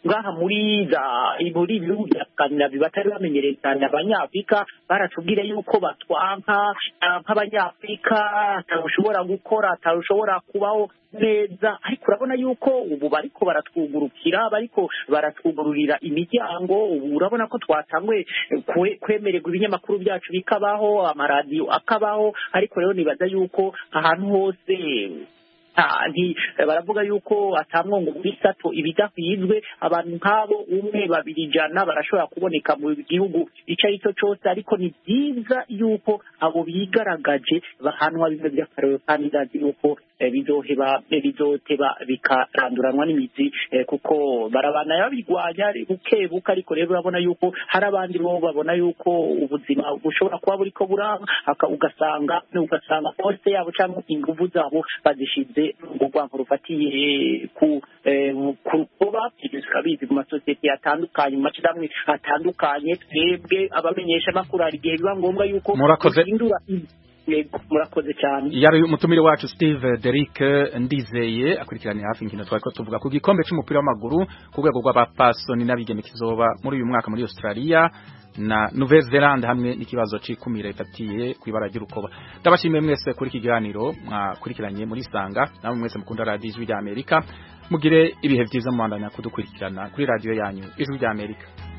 ngaha muri za muri ibihugu bya Scandinavia batari bamenyereye cyane abanyafrika baratubwira yuko batwanka nk'abanyafrika atawushobora gukora atawushobora kubaho neza ariko urabona yuko ubu bariko baratwugurukira bariko baratwugururira imiryango ubu urabona ko twatangwe kwemererwa ibinyamakuru byacu bikabaho amaradiyo akabaho ariko rero nibaza yuko ahantu hose nti baravuga yuko atamwongo muri sato ibidakwizwe abantu nk'abo umwe babiri ijana barashobora kuboneka mu gihugu icyo ari cyo cyose ariko ni byiza yuko abo bigaragaje bahanwa bimwe by'akarere kandi ndazi yuko bizoheba bizoteba bikaranduranwa n'imizi kuko barabana babigwanya buke buke ariko rero urabona yuko hari abandi bo babona yuko ubuzima bushobora kuba buriko buranga ugasanga ugasanga poste yabo cyangwa ingufu zabo bazishize urwango rufatiye ku kuba bizi mu masosiyete atandukanye mu macamwe atandukanye twebwe abamenyesha makuru hari igihe biba ngombwa yuko murakoze murakoze cyane yari umutumire wacu Steve Derrick Ndizeye akurikiranye hafi inkino twari ko tuvuga ku gikombe cy'umupira w'amaguru ku rwego rw'abapasoni n'abigeme kizoba muri uyu mwaka muri Australia na Nouvelle Zelande hamwe n'ikibazo c'ikumira ifatiye kwibara ry'urukoba ndabashimiye mwese kuri kiganiro mwakurikiranye muri Sanga namwe mwese mukunda radio Ijwi rya Amerika mugire ibihe byiza mu bandanya kudukurikirana kuri radio yanyu Ijwi rya Amerika.